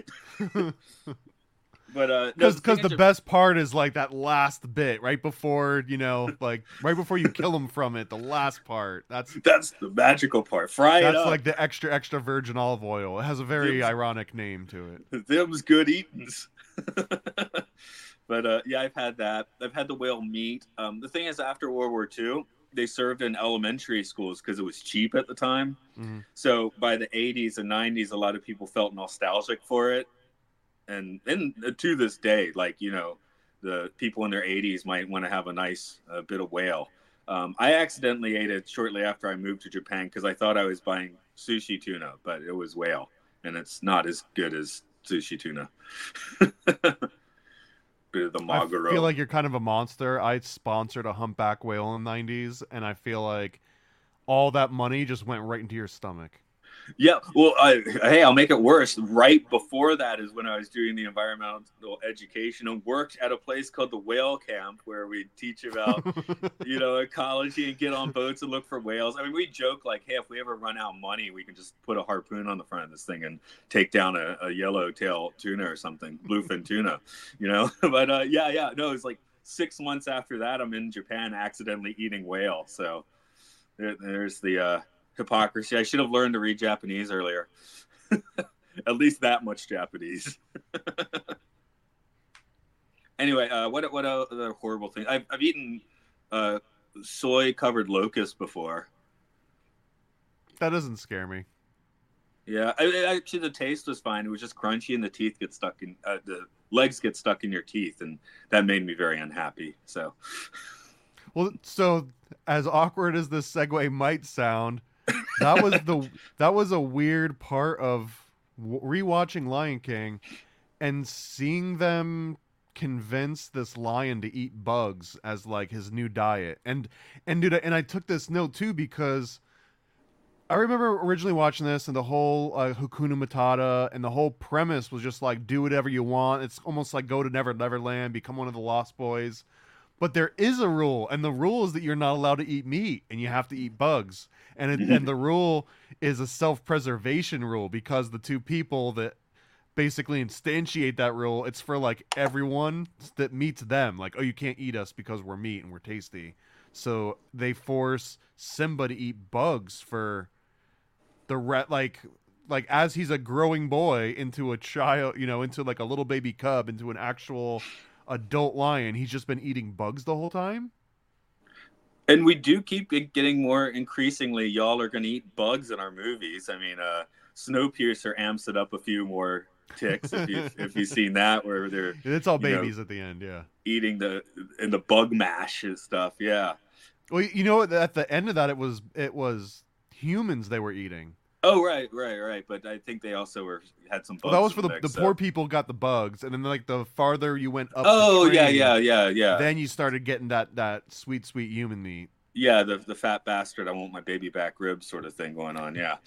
[SPEAKER 2] But
[SPEAKER 3] because the best part is like that last bit right before, you know, like right before you kill him from it, the last part. That's
[SPEAKER 2] the magical part. Fry it up.
[SPEAKER 3] That's like the extra virgin olive oil. It has a very ironic name to it.
[SPEAKER 2] Them's good eatings. But yeah, I've had that. I've had the whale meat. The thing is, after World War II, they served in elementary schools because it was cheap at the time. Mm-hmm. So by the 80s and 90s, a lot of people felt nostalgic for it. And to this day, like, you know, the people in their 80s might want to have a nice bit of whale. I accidentally ate it shortly after I moved to Japan because I thought I was buying sushi tuna, but it was whale. And it's not as good as sushi tuna. Bit of the maguro.
[SPEAKER 3] I feel like you're kind of a monster. I sponsored a humpback whale in the 90s, and I feel like all that money just went right into your stomach.
[SPEAKER 2] Yeah, well, hey, I'll make it worse. Right before that is when I was doing the environmental education and worked at a place called the Whale Camp, where we teach about, you know, ecology and get on boats and look for whales. I mean, we joke like, hey, if we ever run out of money, we can just put a harpoon on the front of this thing and take down a yellowtail tuna or something, bluefin tuna, you know. But no, it's like 6 months after that, I'm in Japan accidentally eating whale. So there's the hypocrisy. I should have learned to read Japanese earlier. At least that much Japanese. Anyway, what other horrible things? I've eaten soy covered locust before.
[SPEAKER 3] That doesn't scare me.
[SPEAKER 2] Yeah, actually the taste was fine. It was just crunchy, and the teeth get stuck in the legs get stuck in your teeth, and that made me very unhappy. So,
[SPEAKER 3] well, so as awkward as this segue might sound, that was a weird part of rewatching Lion King and seeing them convince this lion to eat bugs as like his new diet. And dude, and I took this note too because I remember originally watching this and the whole Hakuna Matata and the whole premise was just like do whatever you want. It's almost like go to Neverland, become one of the Lost Boys. But there is a rule, and the rule is that you're not allowed to eat meat, and you have to eat bugs. And the rule is a self-preservation rule, because the two people that basically instantiate that rule, it's for, like, everyone that meets them. Like, oh, you can't eat us because we're meat and we're tasty. So they force Simba to eat bugs for the like as he's a growing boy into a child, you know, into, like, a little baby cub, into an actual adult lion, he's just been eating bugs the whole time.
[SPEAKER 2] And we do keep getting more increasingly. Y'all are going to eat bugs in our movies. I mean, Snowpiercer amps it up a few more ticks if you've seen that, where they're
[SPEAKER 3] It's all babies at the end, yeah.
[SPEAKER 2] Eating the bug mash and stuff, yeah.
[SPEAKER 3] Well, you know, at the end of that, it was humans they were eating.
[SPEAKER 2] Oh, right. But I think they also had some bugs.
[SPEAKER 3] Well, that was for the poor people got the bugs, and then like the farther you went up. Oh,
[SPEAKER 2] yeah.
[SPEAKER 3] Then you started getting that sweet human meat.
[SPEAKER 2] Yeah, the fat bastard, I want my baby back ribs sort of thing going on. Yeah.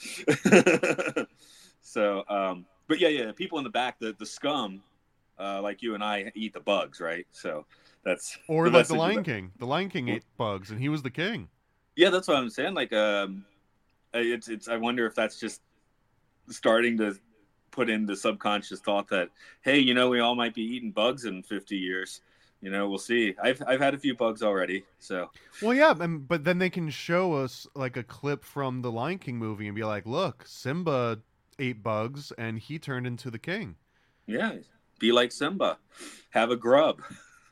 [SPEAKER 2] So, but yeah, people in the back, the scum, like you and I, eat the bugs, right? So that's
[SPEAKER 3] like the Lion King. The Lion King ate bugs, and he was the king.
[SPEAKER 2] Yeah, that's what I'm saying. Like, it's. I wonder if that's just starting to put in the subconscious thought that, hey, we all might be eating bugs in 50 years. We'll see. I've had a few bugs already, so.
[SPEAKER 3] Well, yeah, but then they can show us like a clip from the Lion King movie and be like, look, Simba ate bugs and he turned into the king.
[SPEAKER 2] Yeah, be like Simba, have a grub.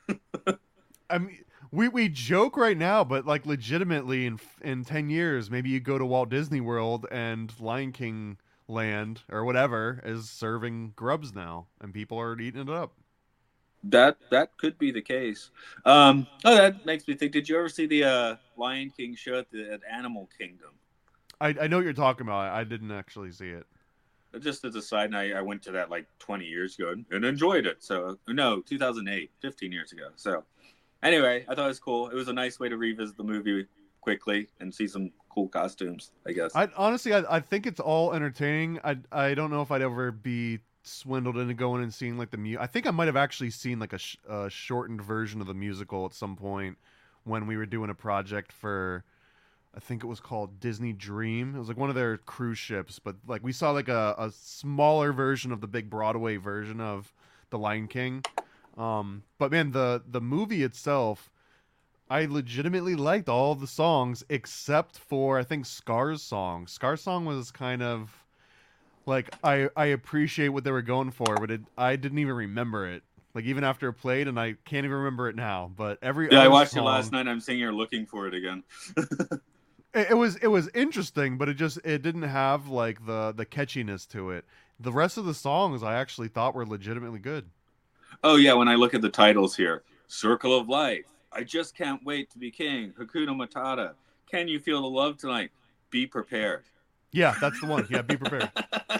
[SPEAKER 3] I mean, we joke right now, but like legitimately in 10 years, maybe you go to Walt Disney World and Lion King Land or whatever is serving grubs now, and people are eating it up.
[SPEAKER 2] That could be the case. That makes me think. Did you ever see the Lion King show at Animal Kingdom?
[SPEAKER 3] I know what you're talking about. I didn't actually see it.
[SPEAKER 2] Just as a side note, I went to that like 20 years ago and enjoyed it. So, no, 2008, 15 years ago. So, anyway, I thought it was cool. It was a nice way to revisit the movie quickly and see some cool costumes, I guess.
[SPEAKER 3] I think it's all entertaining. I don't know if I'd ever be swindled into going and seeing like the I think I might have actually seen like a shortened version of the musical at some point when we were doing a project for, I think it was called Disney Dream. It was like one of their cruise ships, but like we saw like a smaller version of the big Broadway version of The Lion King. But man, the movie itself, I legitimately liked all the songs except for I think Scar's song. Scar's song was kind of like I appreciate what they were going for, but I didn't even remember it. Like even after it played, and I can't even remember it now. But
[SPEAKER 2] I watched it last night. I'm sitting here looking for it again.
[SPEAKER 3] It was interesting, but it didn't have like the catchiness to it. The rest of the songs I actually thought were legitimately good.
[SPEAKER 2] Oh yeah, when I look at the titles here, Circle of Life, I Just Can't Wait to Be King, Hakuna Matata, Can You Feel the Love Tonight, Be Prepared.
[SPEAKER 3] Yeah, that's the one. Yeah, Be Prepared.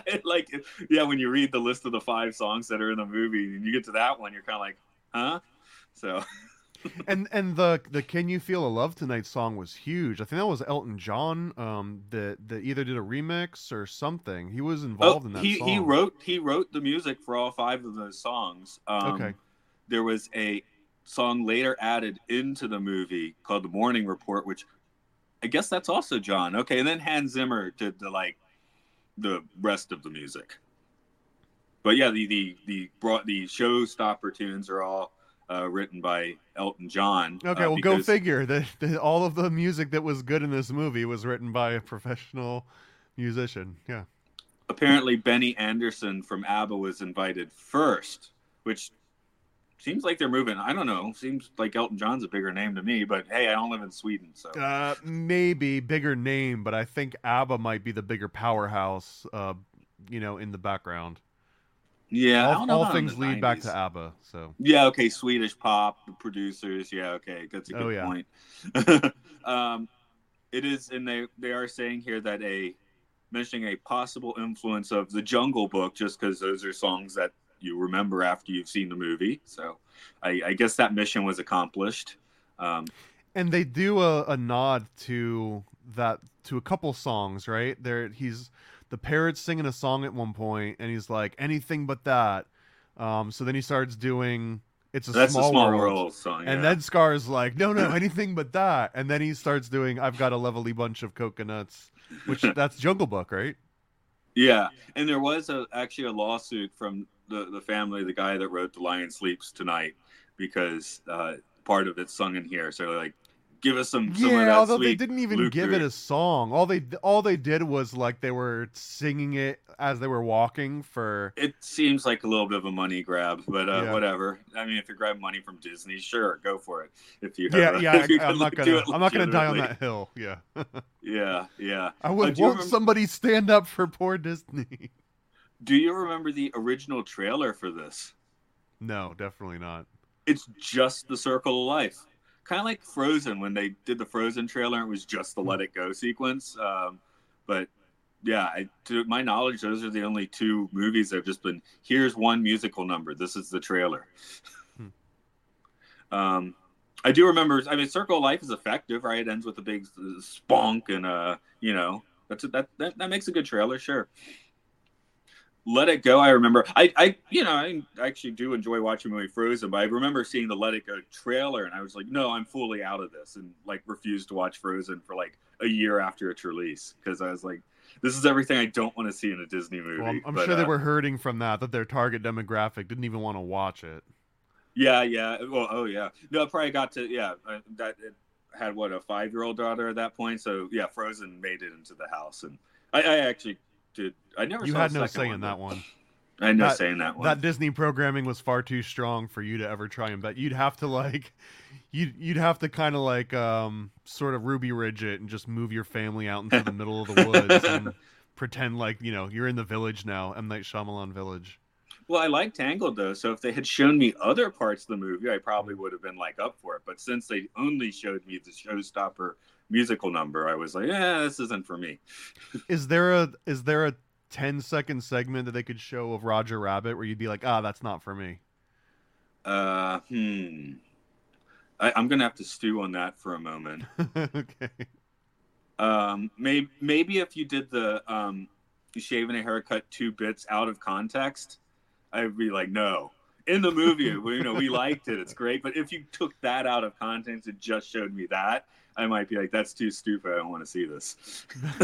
[SPEAKER 2] When you read the list of the 5 songs that are in the movie and you get to that one, you're kind of like, huh? So.
[SPEAKER 3] and the Can You Feel a Love Tonight song was huge. I think that was Elton John that either did a remix or something. He was involved in that song.
[SPEAKER 2] He wrote the music for all 5 of those songs.
[SPEAKER 3] Okay.
[SPEAKER 2] There was a song later added into the movie called The Morning Report, which I guess that's also John. Okay, and then Hans Zimmer did the rest of the music. But yeah, the showstopper tunes are all written by Elton John.
[SPEAKER 3] Okay, well, go figure. That all of the music that was good in this movie was written by a professional musician. Yeah.
[SPEAKER 2] Apparently, Benny Andersson from ABBA was invited first, which seems like they're moving. I don't know. Seems like Elton John's a bigger name to me, but hey, I don't live in Sweden, so.
[SPEAKER 3] Maybe bigger name, but I think ABBA might be the bigger powerhouse, in the background.
[SPEAKER 2] Yeah,
[SPEAKER 3] all things lead back to ABBA. So
[SPEAKER 2] yeah, okay, Swedish pop producers. Yeah, okay, that's a good point. It is, and they are saying here that mentioning a possible influence of The Jungle Book, just because those are songs that you remember after you've seen the movie. So I guess that mission was accomplished.
[SPEAKER 3] And they do a nod to that to a couple songs, right? The parrot's singing a song at one point, and he's like, anything but that. So then he starts doing That's a Small World
[SPEAKER 2] song.
[SPEAKER 3] Yeah. And then Scar's like, no, anything but that. And then he starts doing I've Got a Lovely Bunch of Coconuts, which that's Jungle Book, right?
[SPEAKER 2] Yeah. And there was actually a lawsuit from the family, the guy that wrote The Lion Sleeps Tonight, because part of it's sung in here. So like give us some of that
[SPEAKER 3] Yeah, although they
[SPEAKER 2] sweet
[SPEAKER 3] didn't even
[SPEAKER 2] Luke
[SPEAKER 3] give it a song. All they did was like they were singing it as they were walking for.
[SPEAKER 2] It seems like a little bit of a money grab, but
[SPEAKER 3] Yeah.
[SPEAKER 2] whatever. I mean, if you're grabbing money from Disney, sure, go for it. If you
[SPEAKER 3] Yeah,
[SPEAKER 2] have
[SPEAKER 3] yeah,
[SPEAKER 2] if you
[SPEAKER 3] I'm
[SPEAKER 2] can
[SPEAKER 3] not
[SPEAKER 2] do it
[SPEAKER 3] gonna die on
[SPEAKER 2] legitimately.
[SPEAKER 3] that hill. Yeah,
[SPEAKER 2] Yeah.
[SPEAKER 3] I would.
[SPEAKER 2] Do you
[SPEAKER 3] Won't somebody stand up for poor Disney?
[SPEAKER 2] Do you remember the original trailer for this?
[SPEAKER 3] No, definitely not.
[SPEAKER 2] It's just the Circle of Life. Kind of like Frozen when they did the Frozen trailer. It was just the Let It Go sequence. But yeah, to my knowledge, those are the only two movies that have just been, here's one musical number. This is the trailer. I do remember, I mean, Circle of Life is effective, right? It ends with a big spunk and, you know, that makes a good trailer, sure. Let It Go, I remember. I actually do enjoy watching the movie Frozen, but I remember seeing the Let It Go trailer, and I was like, no, I'm fully out of this, and like refused to watch Frozen for like a year after its release because I was like, this is everything I don't want to see in a Disney movie.
[SPEAKER 3] Well, I'm sure they were hurting from that their target demographic didn't even want to watch it.
[SPEAKER 2] Yeah. Well, oh yeah. No, I probably got to that it had what, a 5-year-old daughter at that point, so yeah, Frozen made it into the house, and I actually. I never.
[SPEAKER 3] You
[SPEAKER 2] saw
[SPEAKER 3] had
[SPEAKER 2] the
[SPEAKER 3] no
[SPEAKER 2] second
[SPEAKER 3] say
[SPEAKER 2] one,
[SPEAKER 3] in that one.
[SPEAKER 2] I had no say in that one.
[SPEAKER 3] That Disney programming was far too strong for you to ever try and bet. You'd have to like, you'd have to kind of like sort of Ruby Ridge it and just move your family out into the middle of the woods and pretend like you're in the village now, M. Night Shyamalan Village.
[SPEAKER 2] Well, I like Tangled though, so if they had shown me other parts of the movie, I probably would have been like up for it. But since they only showed me the showstopper musical number, I was like, this isn't for me.
[SPEAKER 3] Is there a 10-second segment that they could show of Roger Rabbit where you'd be like, that's not for me?
[SPEAKER 2] I'm gonna have to stew on that for a moment.
[SPEAKER 3] Okay.
[SPEAKER 2] Maybe if you did the shaving a haircut 2 bits out of context, I'd be like, no. In the movie, we liked it. It's great. But if you took that out of context and just showed me that, I might be like, that's too stupid. I don't want to see this.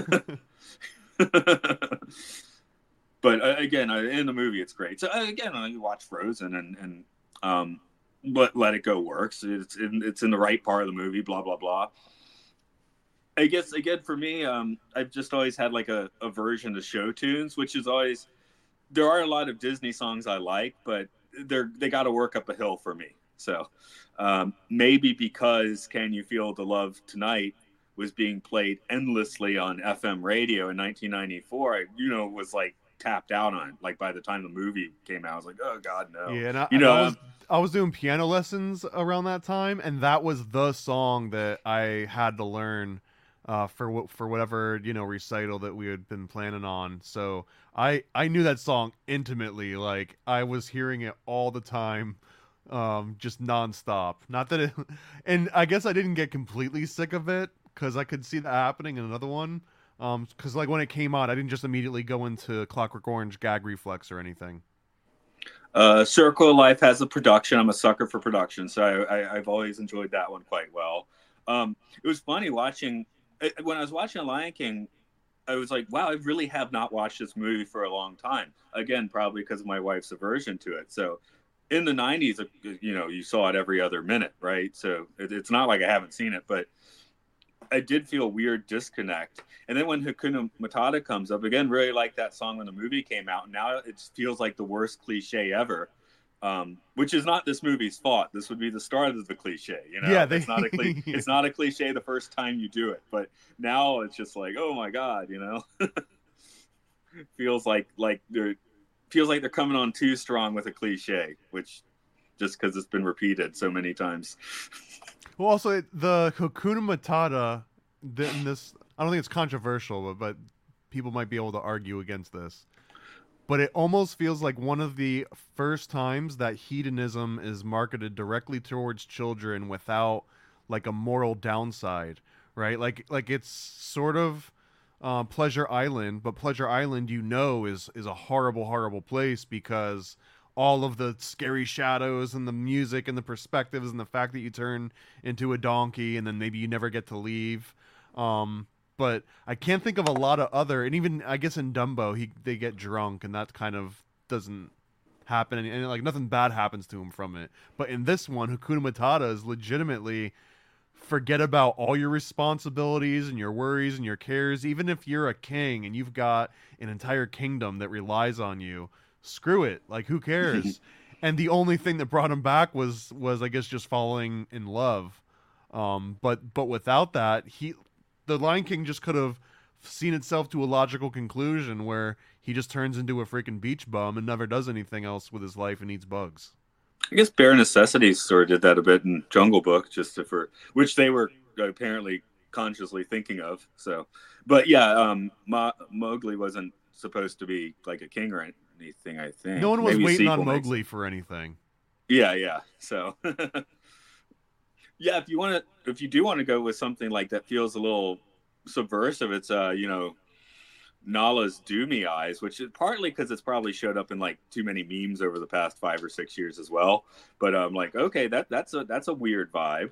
[SPEAKER 2] But again, in the movie, it's great. So again, you watch Frozen and Let It Go works. It's in the right part of the movie, blah, blah, blah. I guess, again, for me, I've just always had like a aversion to show tunes, which is always, there are a lot of Disney songs I like, but they got to work up a hill for me. So maybe because Can You Feel the Love Tonight was being played endlessly on FM radio in 1994, I was like tapped out on it. Like by the time the movie came out, I was like, oh God, no.
[SPEAKER 3] Yeah, and I was doing piano lessons around that time, and that was the song that I had to learn for whatever recital that we had been planning on. So I knew that song intimately. Like I was hearing it all the time, just nonstop. Not that it, and I guess I didn't get completely sick of it because I could see that happening in another one. Because like when it came out, I didn't just immediately go into Clockwork Orange gag reflex or anything.
[SPEAKER 2] Circle of Life has a production. I'm a sucker for production, so I've always enjoyed that one quite well. It was funny watching when I was watching Lion King. I was like, wow, I really have not watched this movie for a long time. Again, probably because of my wife's aversion to it. So in the 90s, you saw it every other minute, right? So it's not like I haven't seen it, but I did feel a weird disconnect. And then when Hakuna Matata comes up, again, really like that song when the movie came out. And now it feels like the worst cliche ever, which is not this movie's fault. This would be the start of the cliche.
[SPEAKER 3] Yeah,
[SPEAKER 2] it's not a cliche the first time you do it. But now it's just like, oh my God, feels like they're coming on too strong with a cliche, which just because it's been repeated so many times.
[SPEAKER 3] Well, also the Hakuna Matata, I don't think it's controversial, but people might be able to argue against this. But it almost feels like one of the first times that hedonism is marketed directly towards children without like a moral downside, right? Like it's sort of Pleasure Island, but Pleasure Island, is a horrible, horrible place because all of the scary shadows and the music and the perspectives and the fact that you turn into a donkey and then maybe you never get to leave. But I can't think of a lot of other, and even I guess in Dumbo, they get drunk and that kind of doesn't happen, and like nothing bad happens to him from it. But in this one, Hakuna Matata is legitimately forget about all your responsibilities and your worries and your cares. Even if you're a king and you've got an entire kingdom that relies on you, screw it. Like, who cares? And the only thing that brought him back was I guess just falling in love. But without that, the Lion King just could have seen itself to a logical conclusion where he just turns into a freaking beach bum and never does anything else with his life and eats bugs.
[SPEAKER 2] I guess Bare Necessities sort of did that a bit in Jungle Book, which they were apparently consciously thinking of. So, but yeah, Mowgli wasn't supposed to be like a king or anything. I think
[SPEAKER 3] no one was waiting on Mowgli for anything.
[SPEAKER 2] Yeah. So, yeah, if you do want to go with something like that feels a little subversive, it's Nala's Doomy Eyes, which is partly because it's probably showed up in like too many memes over the past 5 or 6 years as well. But I'm like, okay, that's a weird vibe.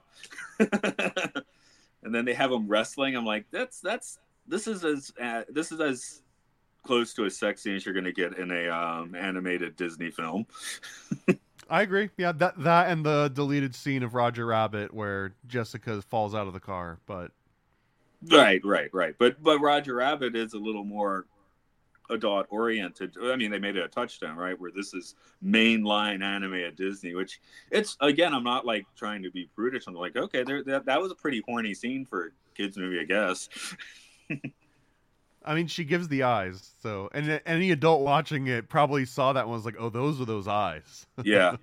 [SPEAKER 2] And then they have them wrestling. I'm like, this is as close to as sexy as you're gonna get in a animated Disney film.
[SPEAKER 3] I agree. Yeah, that and the deleted scene of Roger Rabbit where Jessica falls out of the car, but.
[SPEAKER 2] Right. But Roger Rabbit is a little more adult oriented. I mean, they made it a touchdown, right? Where this is mainline anime at Disney, which it's, again, I'm not like trying to be prudish. I'm like, okay, that was a pretty horny scene for a kids movie, I guess.
[SPEAKER 3] I mean, she gives the eyes, so, and any adult watching it probably saw that and was like, oh, those are those eyes.
[SPEAKER 2] Yeah.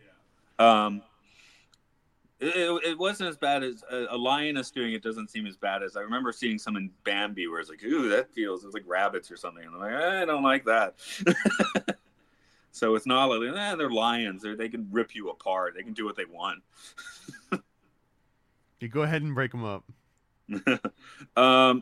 [SPEAKER 2] It wasn't as bad as a lioness doing it. Doesn't seem as bad as I remember seeing some in Bambi where it's like, ooh, it was like rabbits or something. And I'm like, I don't like that. So it's not like, they're lions. They can rip you apart. They can do what they want.
[SPEAKER 3] You go ahead and break them up.
[SPEAKER 2] The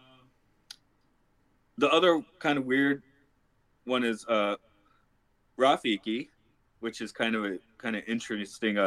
[SPEAKER 2] other kind of weird one is Rafiki, which is kind of interesting.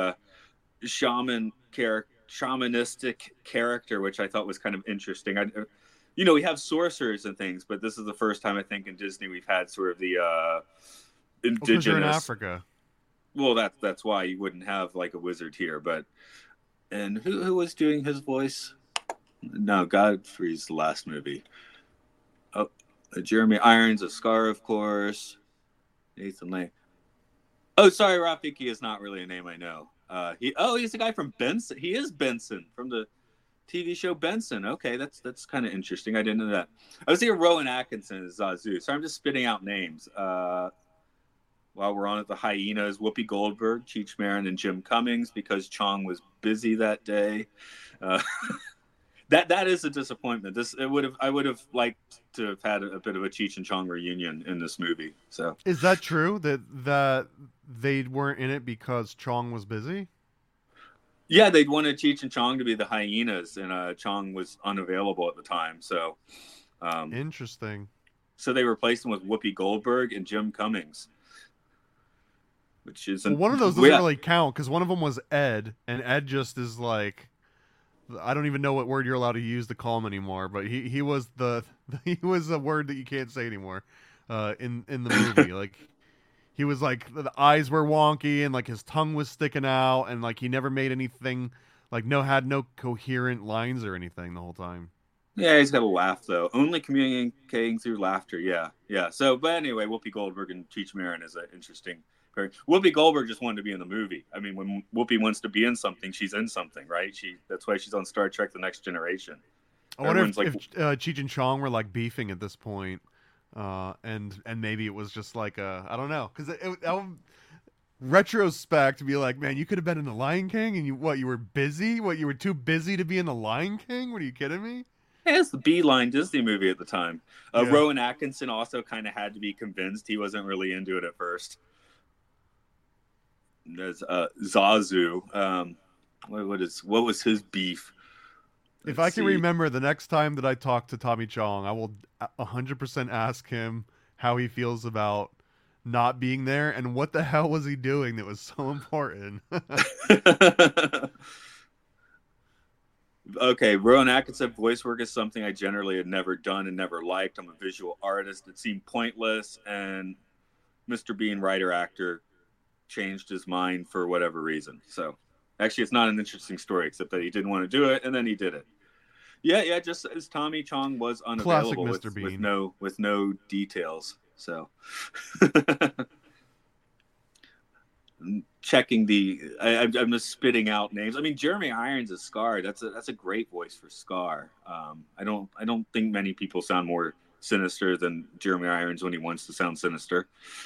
[SPEAKER 2] Shamanistic character, which I thought was kind of interesting. We have sorcerers and things, but this is the first time I think in Disney we've had sort of the indigenous.
[SPEAKER 3] You're in Africa.
[SPEAKER 2] Well, that's why you wouldn't have like a wizard here. And who was doing his voice? No, Godfrey's the last movie. Oh, Jeremy Irons, a Scar, of course. Nathan Lane. Oh, sorry, Rafiki is not really a name I know. He's the guy from Benson. He is Benson from the TV show Benson. Okay, that's kind of interesting. I didn't know that. I was thinking Rowan Atkinson is Zazu. So I'm just spitting out names. While we're on it, the Hyenas, Whoopi Goldberg, Cheech Marin, and Jim Cummings, because Chong was busy that day. That is a disappointment. I would have liked to have had a bit of a Cheech and Chong reunion in this movie. So
[SPEAKER 3] is that true that they weren't in it because Chong was busy?
[SPEAKER 2] Yeah, they'd wanted Cheech and Chong to be the Hyenas, and Chong was unavailable at the time. So
[SPEAKER 3] interesting.
[SPEAKER 2] So they replaced him with Whoopi Goldberg and Jim Cummings, which is
[SPEAKER 3] one of those doesn't really count because one of them was Ed, and Ed just is like. I don't even know what word you're allowed to use to call him anymore, but he was he was a word that you can't say anymore in the movie. Like he was like the eyes were wonky and like his tongue was sticking out and like he never made anything like had no coherent lines or anything the whole time.
[SPEAKER 2] Yeah, he's got a laugh though. Only communicating through laughter. Yeah. So, but anyway, Whoopi Goldberg and Cheech Marin is an interesting. Whoopi Goldberg just wanted to be in the movie. I mean, when Whoopi wants to be in something, she's in something, right? That's why she's on Star Trek: The Next Generation.
[SPEAKER 3] I wonder if Cheech and Chong were like beefing at this point, and maybe it was just like I don't know, because retrospect to be like, man, you could have been in The Lion King, and you were busy? You were too busy to be in The Lion King? What are you kidding me?
[SPEAKER 2] Yeah, it's the B-line Disney movie at the time. Rowan Atkinson also kind of had to be convinced. He wasn't really into it at first. There's Zazu. What was his beef?
[SPEAKER 3] If I can remember, the next time that I talk to Tommy Chong, I will 100% ask him how he feels about not being there and what the hell was he doing that was so important.
[SPEAKER 2] Okay, Rowan Atkinson voice work is something I generally had never done and never liked. I'm a visual artist. It seemed pointless, and Mr. Bean, writer actor, changed his mind for whatever reason. So Actually, it's not an interesting story, except that he didn't want to do it, and then he did it. Yeah, just as Tommy Chong was unavailable
[SPEAKER 3] Classic Mr. Bean.
[SPEAKER 2] with no details. So checking I'm just spitting out names. I mean, Jeremy Irons is Scar. That's a great voice for Scar. I don't think many people sound more sinister than Jeremy Irons when he wants to sound sinister.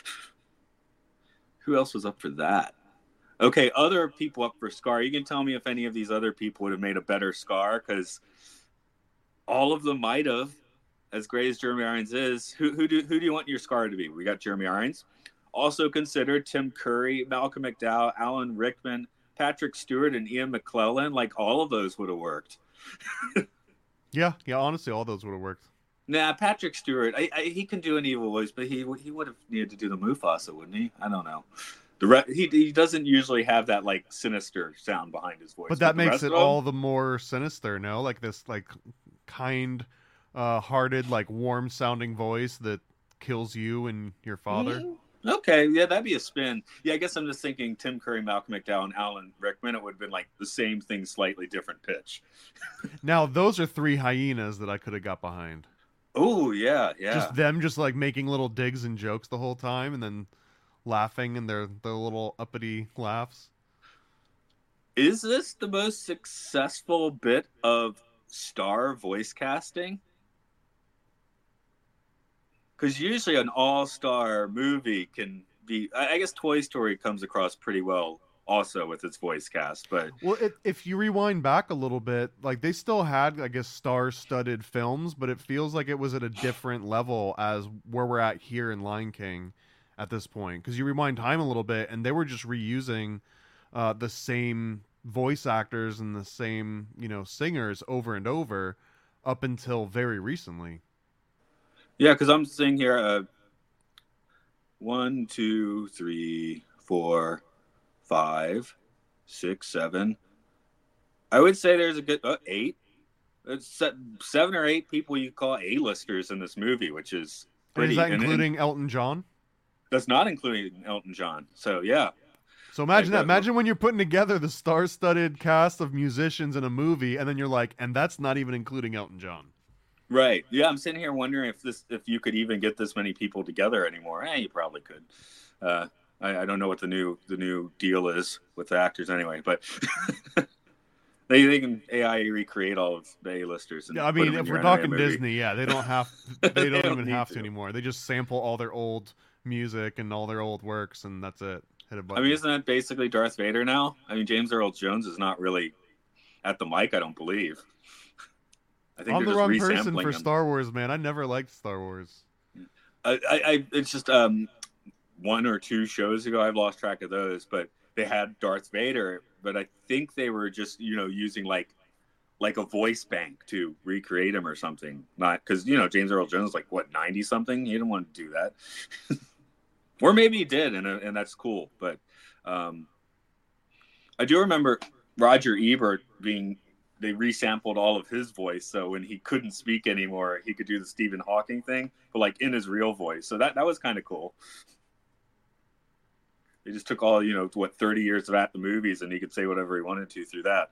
[SPEAKER 2] Who else was up for that? Okay, other people up for Scar. You can tell me if any of these other people would have made a better Scar, because all of them might have. As great as Jeremy Irons is, who do you want your Scar to be? We got Jeremy Irons. Also considered Tim Curry, Malcolm McDowell, Alan Rickman, Patrick Stewart, and Ian McClellan. Like, all of those would have worked.
[SPEAKER 3] Yeah. Honestly, all those would have worked.
[SPEAKER 2] Nah, Patrick Stewart. He can do an evil voice, but he would have needed to do the Mufasa, wouldn't he? I don't know. He doesn't usually have that like sinister sound behind his voice.
[SPEAKER 3] But that makes it all the more sinister, no? Like this, like kind hearted, like warm sounding voice that kills you and your father.
[SPEAKER 2] Okay, yeah, that'd be a spin. Yeah, I guess I'm just thinking Tim Curry, Malcolm McDowell, and Alan Rickman. It would have been like the same thing, slightly different pitch.
[SPEAKER 3] Now, those are three hyenas that I could have got behind.
[SPEAKER 2] Oh, yeah.
[SPEAKER 3] Just them just like making little digs and jokes the whole time and then laughing and their little uppity laughs.
[SPEAKER 2] Is this the most successful bit of Star voice casting? Because usually an all-star movie can be... I guess Toy Story comes across pretty well also with its voice cast, but...
[SPEAKER 3] Well, if you rewind back a little bit, like they still had, I guess, star-studded films, but it feels like it was at a different level as where we're at here in Lion King at this point. Because you rewind time a little bit, and they were just reusing the same voice actors and the same, singers over and over up until very recently.
[SPEAKER 2] Yeah, because I'm seeing here 1, 2, 3, 4, 5, 6, 7. I would say there's a good 8. It's 7 or 8 people you call A-listers in this movie, which is pretty.
[SPEAKER 3] Is that including Elton John?
[SPEAKER 2] That's not including Elton John. So yeah.
[SPEAKER 3] So imagine that. Imagine when you're putting together the star-studded cast of musicians in a movie, and then you're like, and that's not even including Elton John.
[SPEAKER 2] Right. Yeah, I'm sitting here wondering if you could even get this many people together anymore. You probably could. I don't know what the new deal is with the actors anyway, but they can AI recreate all of the A-listers.
[SPEAKER 3] Yeah, I mean, if we're talking Disney, yeah, they don't have they don't even have to anymore. They just sample all their old music and all their old works, and that's it. Hit a button.
[SPEAKER 2] I mean, isn't that basically Darth Vader now? I mean, James Earl Jones is not really at the mic, I don't believe. I think
[SPEAKER 3] I'm the wrong person for
[SPEAKER 2] him.
[SPEAKER 3] Star Wars, man. I never liked Star Wars.
[SPEAKER 2] It's just 1 or 2 shows ago. I've lost track of those, but they had Darth Vader. But I think they were just using like a voice bank to recreate him or something. Not because James Earl Jones is like 90 something. He didn't want to do that, or maybe he did, and that's cool. But I do remember Roger Ebert they resampled all of his voice, so when he couldn't speak anymore, he could do the Stephen Hawking thing, but like in his real voice. So that was kind of cool. They just took all 30 years of at the movies, and he could say whatever he wanted to through that.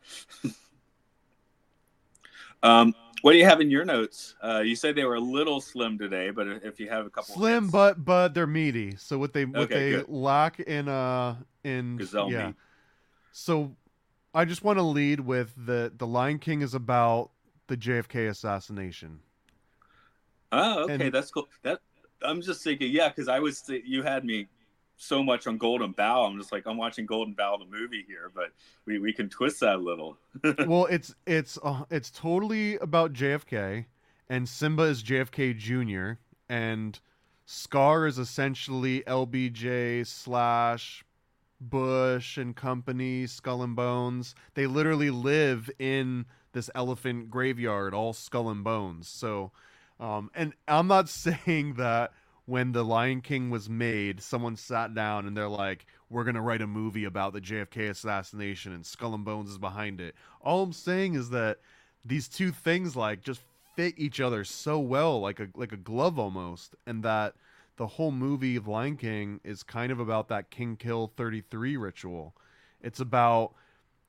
[SPEAKER 2] What do you have in your notes? You said they were a little slim today, but if you have a couple
[SPEAKER 3] slim,
[SPEAKER 2] hits.
[SPEAKER 3] but they're meaty. So what they
[SPEAKER 2] good.
[SPEAKER 3] lack in
[SPEAKER 2] gazelle meat.
[SPEAKER 3] So I just want to lead with the Lion King is about the JFK assassination.
[SPEAKER 2] Oh, okay, that's cool. I'm just thinking, yeah, because you had me so much on Golden Bough. I'm just like, I'm watching Golden Bough the movie here, but we can twist that a little.
[SPEAKER 3] Well, it's totally about JFK, and Simba is JFK Jr., and Scar is essentially LBJ / Bush and company, Skull and Bones. They literally live in this elephant graveyard, all skull and bones. So, and I'm not saying that when The Lion King was made, someone sat down and they're like, we're going to write a movie about the JFK assassination and Skull and Bones is behind it. All I'm saying is that these two things like just fit each other so well, like a glove almost, and that the whole movie of Lion King is kind of about that King Kill 33 ritual. It's about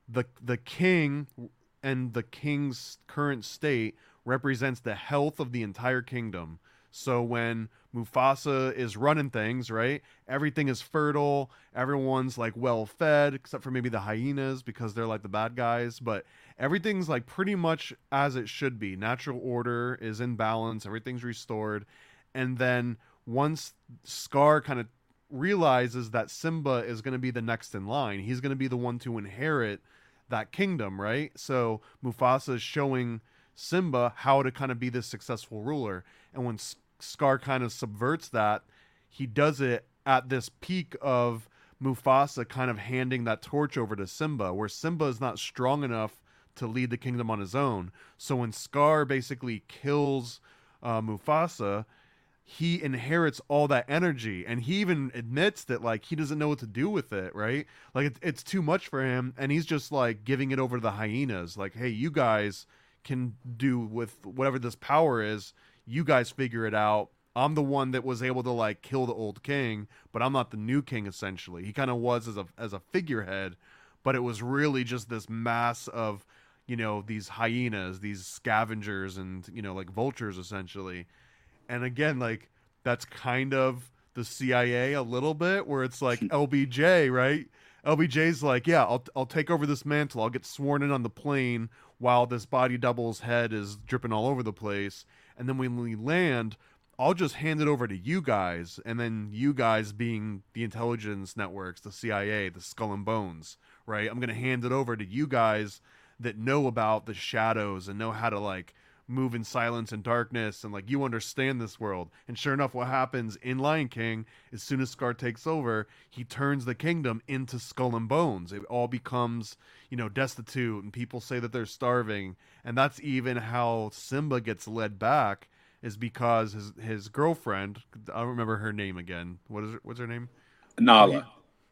[SPEAKER 3] the king and the king's current state represents the health of the entire kingdom. So when Mufasa is running things, right? Everything is fertile. Everyone's like well fed, except for maybe the hyenas because they're like the bad guys. But everything's like pretty much as it should be. Natural order is in balance. Everything's restored. And then once Scar kind of realizes that Simba is going to be the next in line, he's going to be the one to inherit that kingdom, right? So Mufasa is showing Simba how to kind of be this successful ruler. And when Scar kind of subverts that, he does it at this peak of Mufasa kind of handing that torch over to Simba, where Simba is not strong enough to lead the kingdom on his own. So when Scar basically kills Mufasa, he inherits all that energy, and he even admits that like he doesn't know what to do with it, right? Like it's too much for him, and he's just like giving it over to the hyenas, like, hey, you guys can do with whatever this power is, you guys figure it out. I'm the one that was able to like kill the old king, but I'm not the new king. Essentially, he kind of was as a figurehead, but it was really just this mass of, you know, these hyenas, these scavengers, and, you know, like vultures essentially. And again, like that's kind of the CIA a little bit, where it's like LBJ, right? LBJ's like, yeah, I'll take over this mantle. I'll get sworn in on the plane while this body double's head is dripping all over the place. And then when we land, I'll just hand it over to you guys. And then you guys being the intelligence networks, the CIA, the Skull and Bones, right? I'm going to hand it over to you guys that know about the shadows and know how to like move in silence and darkness, and like you understand this world. And sure enough, what happens in Lion King, as soon as Scar takes over, he turns the kingdom into Skull and Bones. It all becomes, you know, destitute, and people say that they're starving. And that's even how Simba gets led back, is because his girlfriend, I don't remember her name again. What's her name?
[SPEAKER 2] Nala.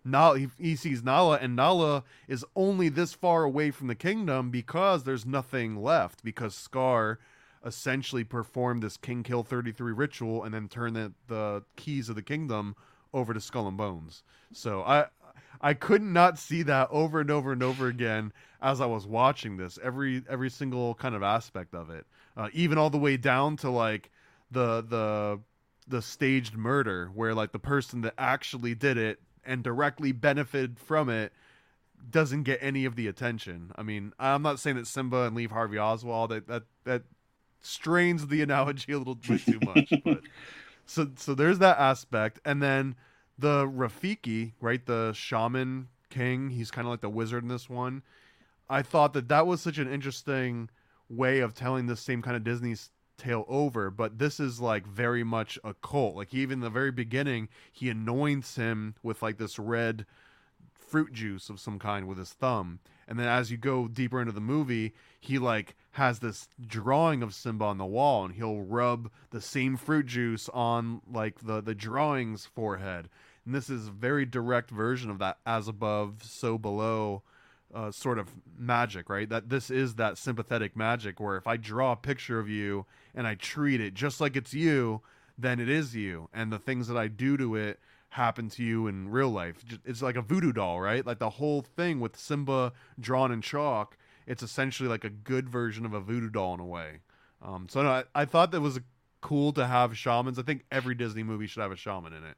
[SPEAKER 3] He sees Nala, and Nala is only this far away from the kingdom because there's nothing left, because Scar essentially performed this King Kill 33 ritual and then turned the keys of the kingdom over to Skull and Bones. So I could not see that over and over and over again as I was watching this, every single kind of aspect of it, even all the way down to like the staged murder, where like the person that actually did it and directly benefited from it doesn't get any of the attention. I mean, I'm not saying that Simba and Lee Harvey Oswald, that strains the analogy a little bit too much, but so there's that aspect. And then the Rafiki, right, the shaman king, he's kind of like the wizard in this one. I thought that was such an interesting way of telling the same kind of Disney tale over, but this is like very much a cult. Like even in the very beginning, he anoints him with like this red fruit juice of some kind with his thumb, and then as you go deeper into the movie, he like has this drawing of Simba on the wall, and he'll rub the same fruit juice on like the drawing's forehead. And this is a very direct version of that as above, so below sort of magic, right? That this is that sympathetic magic where if I draw a picture of you and I treat it just like it's you, then it is you. And the things that I do to it happen to you in real life. It's like a voodoo doll, right? Like the whole thing with Simba drawn in chalk, it's essentially like a good version of a voodoo doll in a way. So no, I thought that was cool to have shamans. I think every Disney movie should have a shaman in it.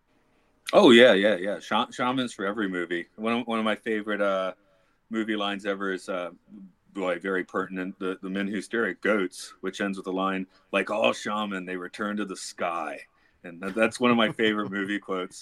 [SPEAKER 2] Oh yeah. Shamans for every movie. One of my favorite movie lines ever is very pertinent. The Men Who Stare at Goats, which ends with the line, "Like all shaman, they return to the sky." And that's one of my favorite movie quotes.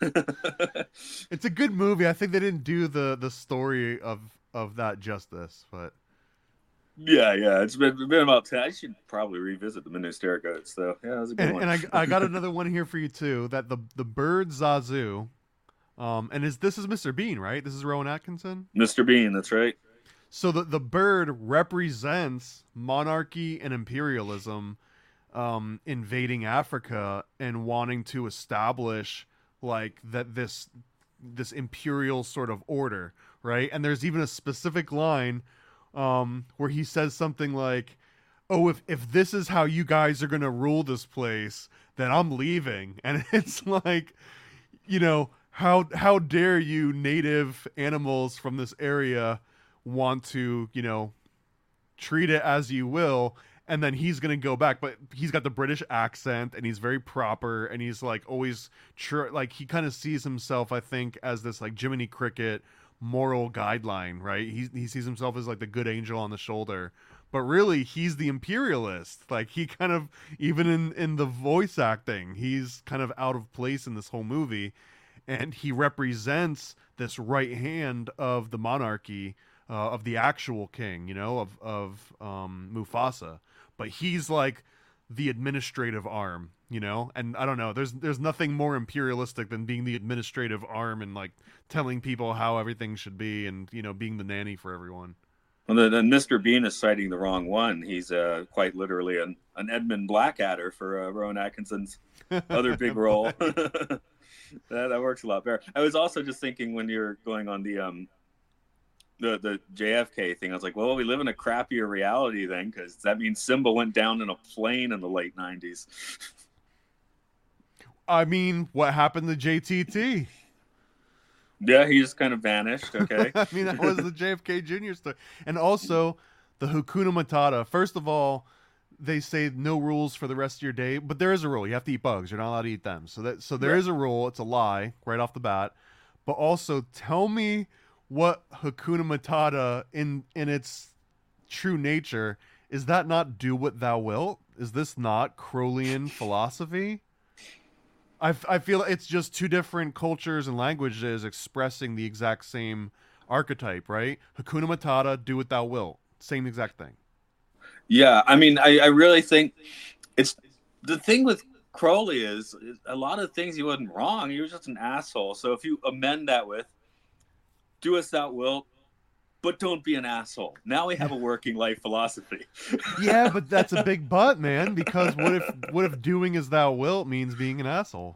[SPEAKER 3] It's a good movie. I think they didn't do the story of that justice, but
[SPEAKER 2] yeah, it's been about 10. I should probably revisit the Men Who Stare at Goats, though. Yeah, that was a good one.
[SPEAKER 3] And I got another one here for you too. That the bird Zazu. And this is Mr. Bean, right? This is Rowan Atkinson?
[SPEAKER 2] Mr. Bean, that's right.
[SPEAKER 3] So the bird represents monarchy and imperialism, invading Africa and wanting to establish like this imperial sort of order, right? And there's even a specific line where he says something like, "Oh, if this is how you guys are going to rule this place, then I'm leaving." And it's like, you know, how dare you native animals from this area want to, treat it as you will, and then he's gonna go back, but he's got the British accent and he's very proper, and he's like always like he kind of sees himself, I think, as this like Jiminy Cricket moral guideline, right? He sees himself as like the good angel on the shoulder, but really he's the imperialist. Like he kind of, even in the voice acting, he's kind of out of place in this whole movie, and he represents this right hand of the monarchy, of the actual king, of Mufasa. But he's like the administrative arm, and I don't know. There's nothing more imperialistic than being the administrative arm and like telling people how everything should be, and being the nanny for everyone.
[SPEAKER 2] Well, then Mr. Bean is citing the wrong one. He's quite literally an Edmund Blackadder for Rowan Atkinson's other big role. that works a lot better. I was also just thinking when you're going on the JFK thing, I was like, well, we live in a crappier reality then, because that means Simba went down in a plane in the late 90s.
[SPEAKER 3] I mean, what happened to JTT?
[SPEAKER 2] Yeah, he just kind of vanished. Okay.
[SPEAKER 3] I mean, that was the JFK Jr. story. And also the Hakuna Matata. First of all, they say no rules for the rest of your day, but there is a rule. You have to eat bugs. You're not allowed to eat them. So there is a rule. It's a lie right off the bat. But also, tell me what Hakuna Matata in its true nature, is that not do what thou wilt? Is this not Crowleyan philosophy? I feel it's just two different cultures and languages expressing the exact same archetype, right? Hakuna Matata, do what thou wilt. Same exact thing.
[SPEAKER 2] Yeah, I mean, I really think it's the thing with Crowley is a lot of things he wasn't wrong. He was just an asshole. So if you amend that with do as thou wilt, but don't be an asshole. Now we have a working life philosophy.
[SPEAKER 3] Yeah, but that's a big but, man, because what if doing as thou wilt means being an asshole?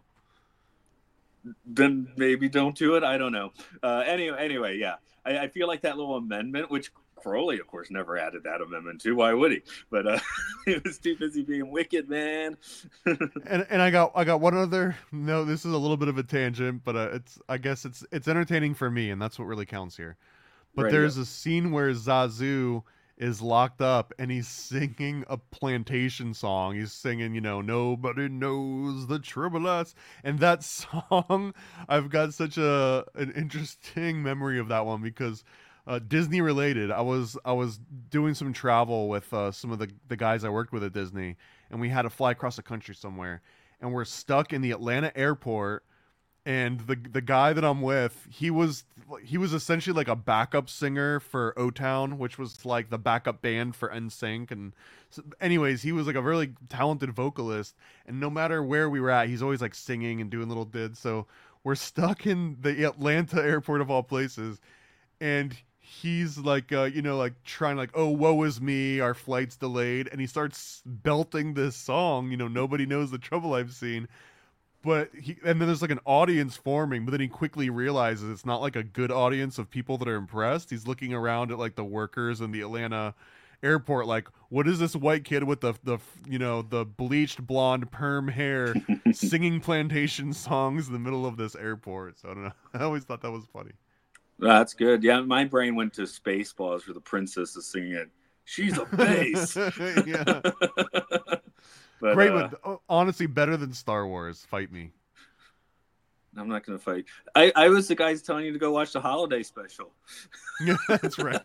[SPEAKER 2] Then maybe don't do it. I don't know. Anyway, yeah. I feel like that little amendment, which Crowley, of course, never added that amendment to. Why would he? But he was too busy being wicked, man.
[SPEAKER 3] and I got one other. No, this is a little bit of a tangent, but I guess it's entertaining for me, and that's what really counts here. But there's a scene where Zazu is locked up and he's singing a plantation song. He's singing, nobody knows the Tribbles. And that song, I've got such an interesting memory of that one because Disney related. I was doing some travel with some of the guys I worked with at Disney, and we had to fly across the country somewhere, and we're stuck in the Atlanta airport. And the guy that I'm with, he was essentially like a backup singer for O-Town, which was like the backup band for NSYNC. And so, anyways, he was like a really talented vocalist. And no matter where we were at, he's always like singing and doing little dids. So we're stuck in the Atlanta airport of all places, and he's like, like trying like, oh, woe is me, our flight's delayed, and he starts belting this song, nobody knows the trouble I've seen. And then there's like an audience forming, but then he quickly realizes it's not like a good audience of people that are impressed. He's looking around at like the workers in the Atlanta airport, like, what is this white kid with the bleached blonde perm hair singing plantation songs in the middle of this airport? So I don't know. I always thought that was funny.
[SPEAKER 2] That's good. Yeah, my brain went to Spaceballs where the princess is singing it. She's a bass.
[SPEAKER 3] Yeah. But, great, honestly, better than Star Wars. Fight me.
[SPEAKER 2] I'm not going to fight. I was the guy telling you to go watch the holiday special.
[SPEAKER 3] Yeah, that's right.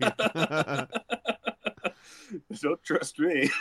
[SPEAKER 2] Don't trust me.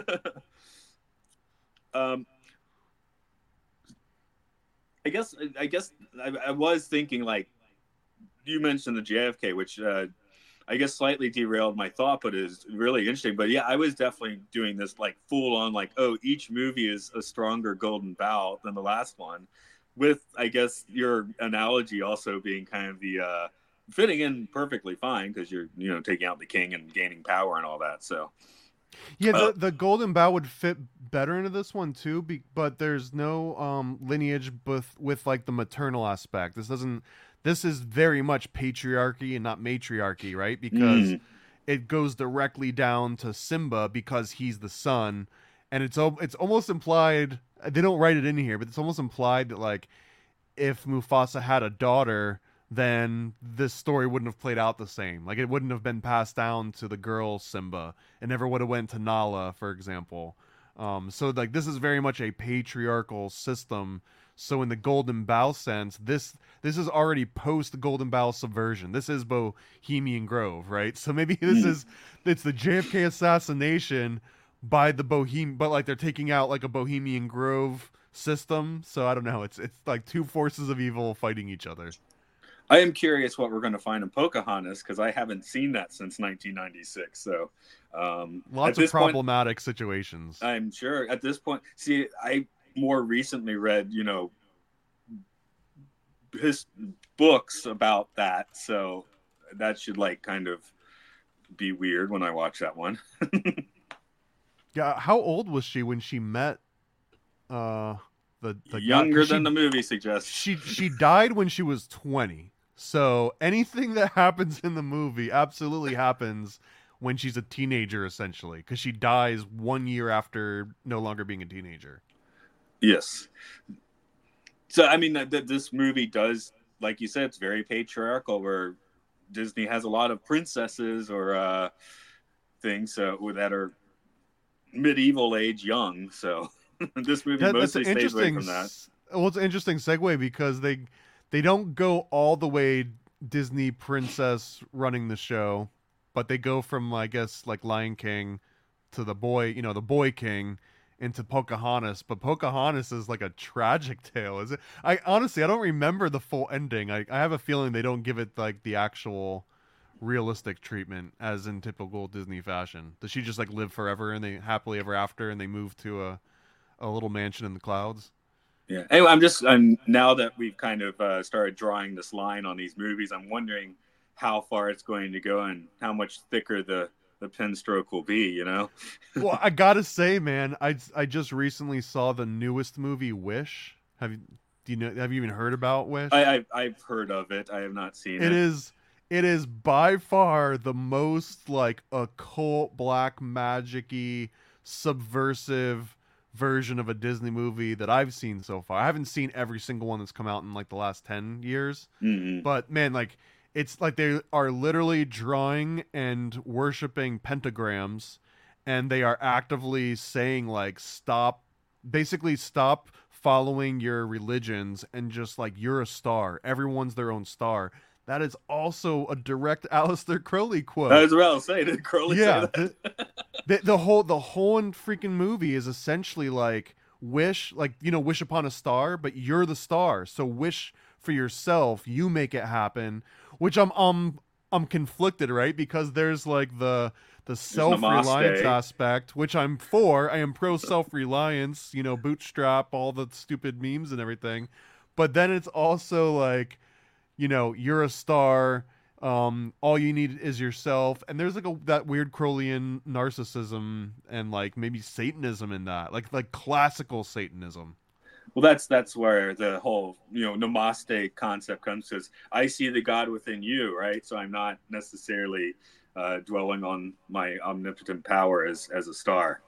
[SPEAKER 2] I guess I was thinking, like, you mentioned the JFK, which I guess slightly derailed my thought, but is really interesting. But yeah, I was definitely doing this like full on, like, oh, each movie is a stronger golden bough than the last one, with, I guess, your analogy also being kind of the fitting in perfectly fine because you're, taking out the king and gaining power and all that. So
[SPEAKER 3] yeah, the golden bough would fit better into this one too, but there's no lineage with like the maternal aspect. This is very much patriarchy and not matriarchy, right? Because it goes directly down to Simba because he's the son, and it's almost implied, they don't write it in here, but it's almost implied that like if Mufasa had a daughter, then this story wouldn't have played out the same. Like, it wouldn't have been passed down to the girl Simba. It never would have went to Nala, for example. So like this is very much a patriarchal system. So in the Golden Bough sense, this is already post Golden Bough subversion. This is Bohemian Grove, right? So maybe it's the JFK assassination by the but like they're taking out like a Bohemian Grove system. So I don't know. It's like two forces of evil fighting each other.
[SPEAKER 2] I am curious what we're going to find in Pocahontas because I haven't seen that since 1996. So
[SPEAKER 3] lots of problematic situations.
[SPEAKER 2] I'm sure at this point. See, I more recently read, his books about that, so that should like kind of be weird when I watch that one.
[SPEAKER 3] Yeah, how old was she when she met the
[SPEAKER 2] younger than the movie suggests?
[SPEAKER 3] She died when she was 20. So anything that happens in the movie absolutely happens when she's a teenager, essentially, because she dies 1 year after no longer being a teenager.
[SPEAKER 2] Yes. So, I mean, this movie does, like you said, it's very patriarchal, where Disney has a lot of princesses or things that are medieval age young. So this movie mostly stays away from that.
[SPEAKER 3] Well, it's an interesting segue because they don't go all the way Disney princess running the show, but they go from, I guess, like Lion King to the Boy King into Pocahontas. But Pocahontas is like a tragic tale, is it? I honestly don't remember the full ending. I have a feeling they don't give it like the actual realistic treatment as in typical Disney fashion. Does she just like live forever and they happily ever after and they move to a little mansion in the clouds?
[SPEAKER 2] Yeah. Anyway, I'm now that we've kind of started drawing this line on these movies, I'm wondering how far it's going to go and how much thicker the pen stroke will be,
[SPEAKER 3] Well, I gotta say, man, I just recently saw the newest movie, Wish. Have you even heard about Wish?
[SPEAKER 2] I've heard of it. I have not seen it.
[SPEAKER 3] It is by far the most like occult, black magic-y, subversive version of a Disney movie that I've seen so far. I haven't seen every single one that's come out in like the last 10 years.
[SPEAKER 2] Mm-hmm.
[SPEAKER 3] But man, like it's like they are literally drawing and worshiping pentagrams, and they are actively saying like stop following your religions and just like you're a star. Everyone's their own star. That is also a direct Aleister Crowley quote.
[SPEAKER 2] I was about to say, did Crowley say that?
[SPEAKER 3] The whole freaking movie is essentially like wish upon a star, but you're the star. So wish for yourself, you make it happen. Which I'm conflicted, right? Because there's like the self-reliance aspect, which I'm for. I am pro self-reliance, bootstrap all the stupid memes and everything. But then it's also like, you're a star. All you need is yourself. And there's like that weird Crowleyan narcissism and like maybe Satanism in that, like classical Satanism.
[SPEAKER 2] Well, that's where the whole, namaste concept comes, because I see the God within you, right? So I'm not necessarily dwelling on my omnipotent power as a star.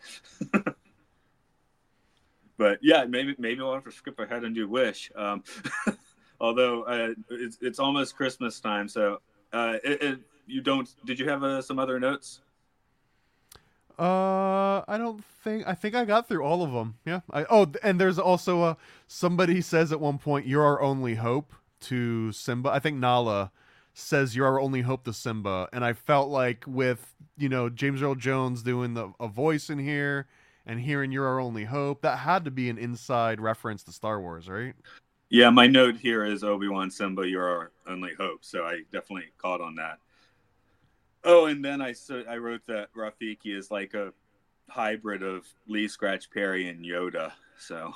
[SPEAKER 2] But yeah, maybe we'll have to skip ahead and do Wish. Although it's almost Christmas time, so did you have some other notes?
[SPEAKER 3] I think I got through all of them. Yeah. And there's also somebody says at one point, "You're our only hope" to Simba. I think Nala says, "You're our only hope" to Simba. And I felt like with, James Earl Jones doing a voice in here and hearing "You're our only hope," that had to be an inside reference to Star Wars, right?
[SPEAKER 2] Yeah, my note here is Obi-Wan, Simba, you're our only hope. So I definitely caught on that. Oh, and then I wrote that Rafiki is like a hybrid of Lee Scratch Perry and Yoda. So,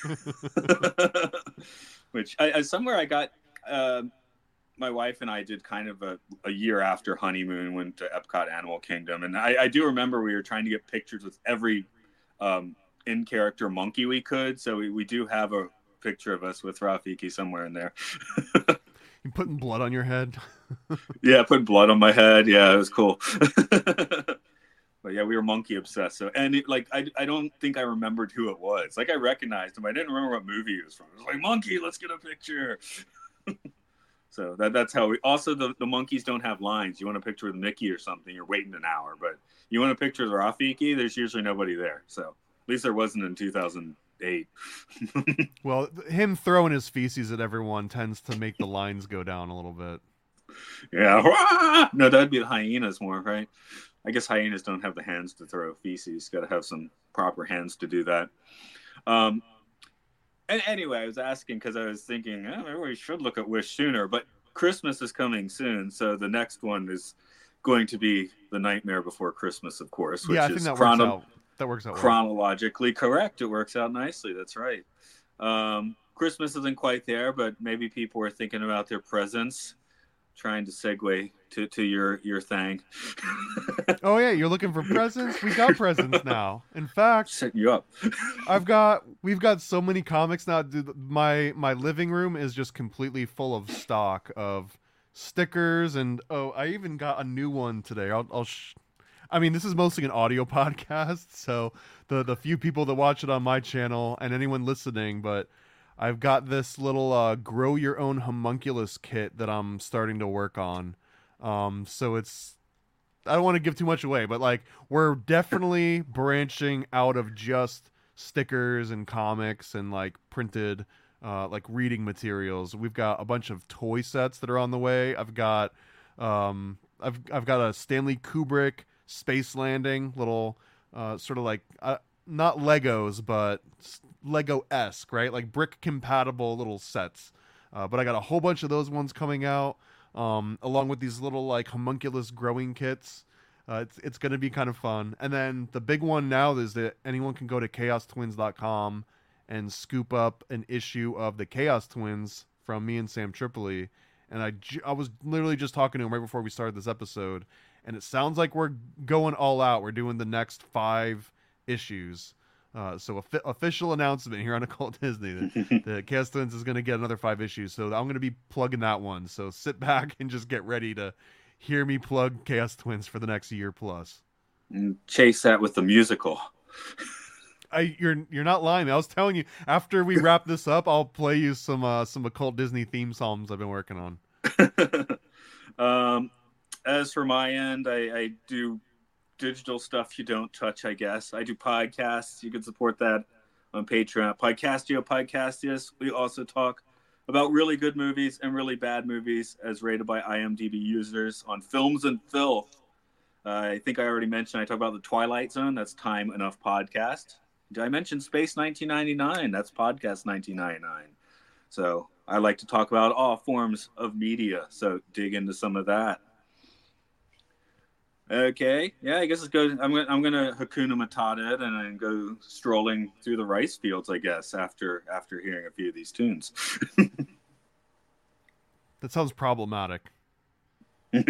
[SPEAKER 2] which somewhere I got, my wife and I did kind of a year after honeymoon, went to Epcot Animal Kingdom. And I do remember we were trying to get pictures with every in-character monkey we could. So we do have a picture of us with Rafiki somewhere in there.
[SPEAKER 3] You putting blood on your head?
[SPEAKER 2] Yeah, putting blood on my head. Yeah, it was cool. But yeah, we were monkey obsessed. So, and I don't think I remembered who it was. Like I recognized him. I didn't remember what movie he was from. It was like, monkey, let's get a picture. So that's how we. Also, the monkeys don't have lines. You want a picture with Mickey or something, you're waiting an hour. But you want a picture of Rafiki, there's usually nobody there. So at least there wasn't in 2008.
[SPEAKER 3] Well, him throwing his feces at everyone tends to make the lines go down a little bit.
[SPEAKER 2] Yeah. No, that'd be the hyenas more, right? I guess hyenas don't have the hands to throw feces. Got to have some proper hands to do that. And anyway, I was asking because I was thinking, maybe we should look at Wish sooner, but Christmas is coming soon, so the next one is going to be The Nightmare Before Christmas, of course, which
[SPEAKER 3] I think
[SPEAKER 2] is
[SPEAKER 3] that works out. That works out
[SPEAKER 2] chronologically correct. It works out nicely. That's right. Christmas isn't quite there, but maybe people are thinking about their presents. Trying to segue to your thing.
[SPEAKER 3] Oh yeah, you're looking for presents? We got presents now. In fact,
[SPEAKER 2] set you up.
[SPEAKER 3] We've got so many comics now. Dude, my living room is just completely full of stock of stickers, and I even got a new one today. I mean, this is mostly an audio podcast, so the few people that watch it on my channel and anyone listening, but I've got this little grow your own homunculus kit that I'm starting to work on. So I don't want to give too much away, but like we're definitely branching out of just stickers and comics and like printed like reading materials. We've got a bunch of toy sets that are on the way. I've got a Stanley Kubrick space landing little sort of like not Legos, but Lego-esque, right? Like brick compatible little sets. But I got a whole bunch of those ones coming out, along with these little like homunculus growing kits. It's going to be kind of fun. And then the big one now is that anyone can go to chaostwins.com and scoop up an issue of the Chaos Twins from me and Sam Tripoli. And I was literally just talking to him right before we started this episode, and it sounds like we're going all out. We're doing the next 5 issues. So official announcement here on Occult Disney that the Chaos Twins is going to get another 5 issues. So I'm going to be plugging that one. So sit back and just get ready to hear me plug Chaos Twins for the next year plus.
[SPEAKER 2] And chase that with the musical.
[SPEAKER 3] You're not lying. I was telling you, after we wrap this up, I'll play you some Occult Disney theme songs I've been working
[SPEAKER 2] on. As for my end, I do digital stuff you don't touch, I guess. I do podcasts. You can support that on Patreon. Podcastius. We also talk about really good movies and really bad movies as rated by IMDb users on Films and Filth. I think I already mentioned I talk about The Twilight Zone. That's Time Enough Podcast. Did I mention Space 1999? That's Podcast 1999. So I like to talk about all forms of media. So dig into some of that. Okay, yeah, I guess it's good. I'm gonna Hakuna Matata it and then go strolling through the rice fields, I guess, after hearing a few of these tunes.
[SPEAKER 3] That sounds problematic.
[SPEAKER 1] In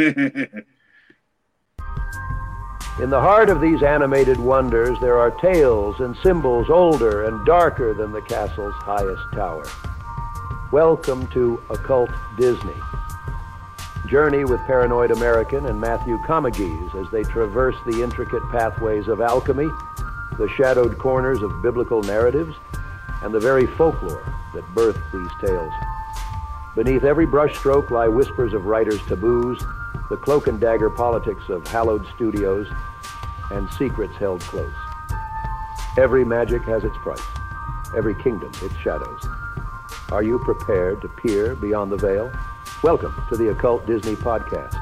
[SPEAKER 1] the heart of these animated wonders, there are tales and symbols older and darker than the castle's highest tower. Welcome to Occult Disney. Journey with Paranoid American and Matthew Comegys as they traverse the intricate pathways of alchemy, the shadowed corners of biblical narratives, and the very folklore that birthed these tales. Beneath every brushstroke lie whispers of writers' taboos, the cloak and dagger politics of hallowed studios, and secrets held close. Every magic has its price, every kingdom its shadows. Are you prepared to peer beyond the veil? Welcome to the Occult Disney Podcast.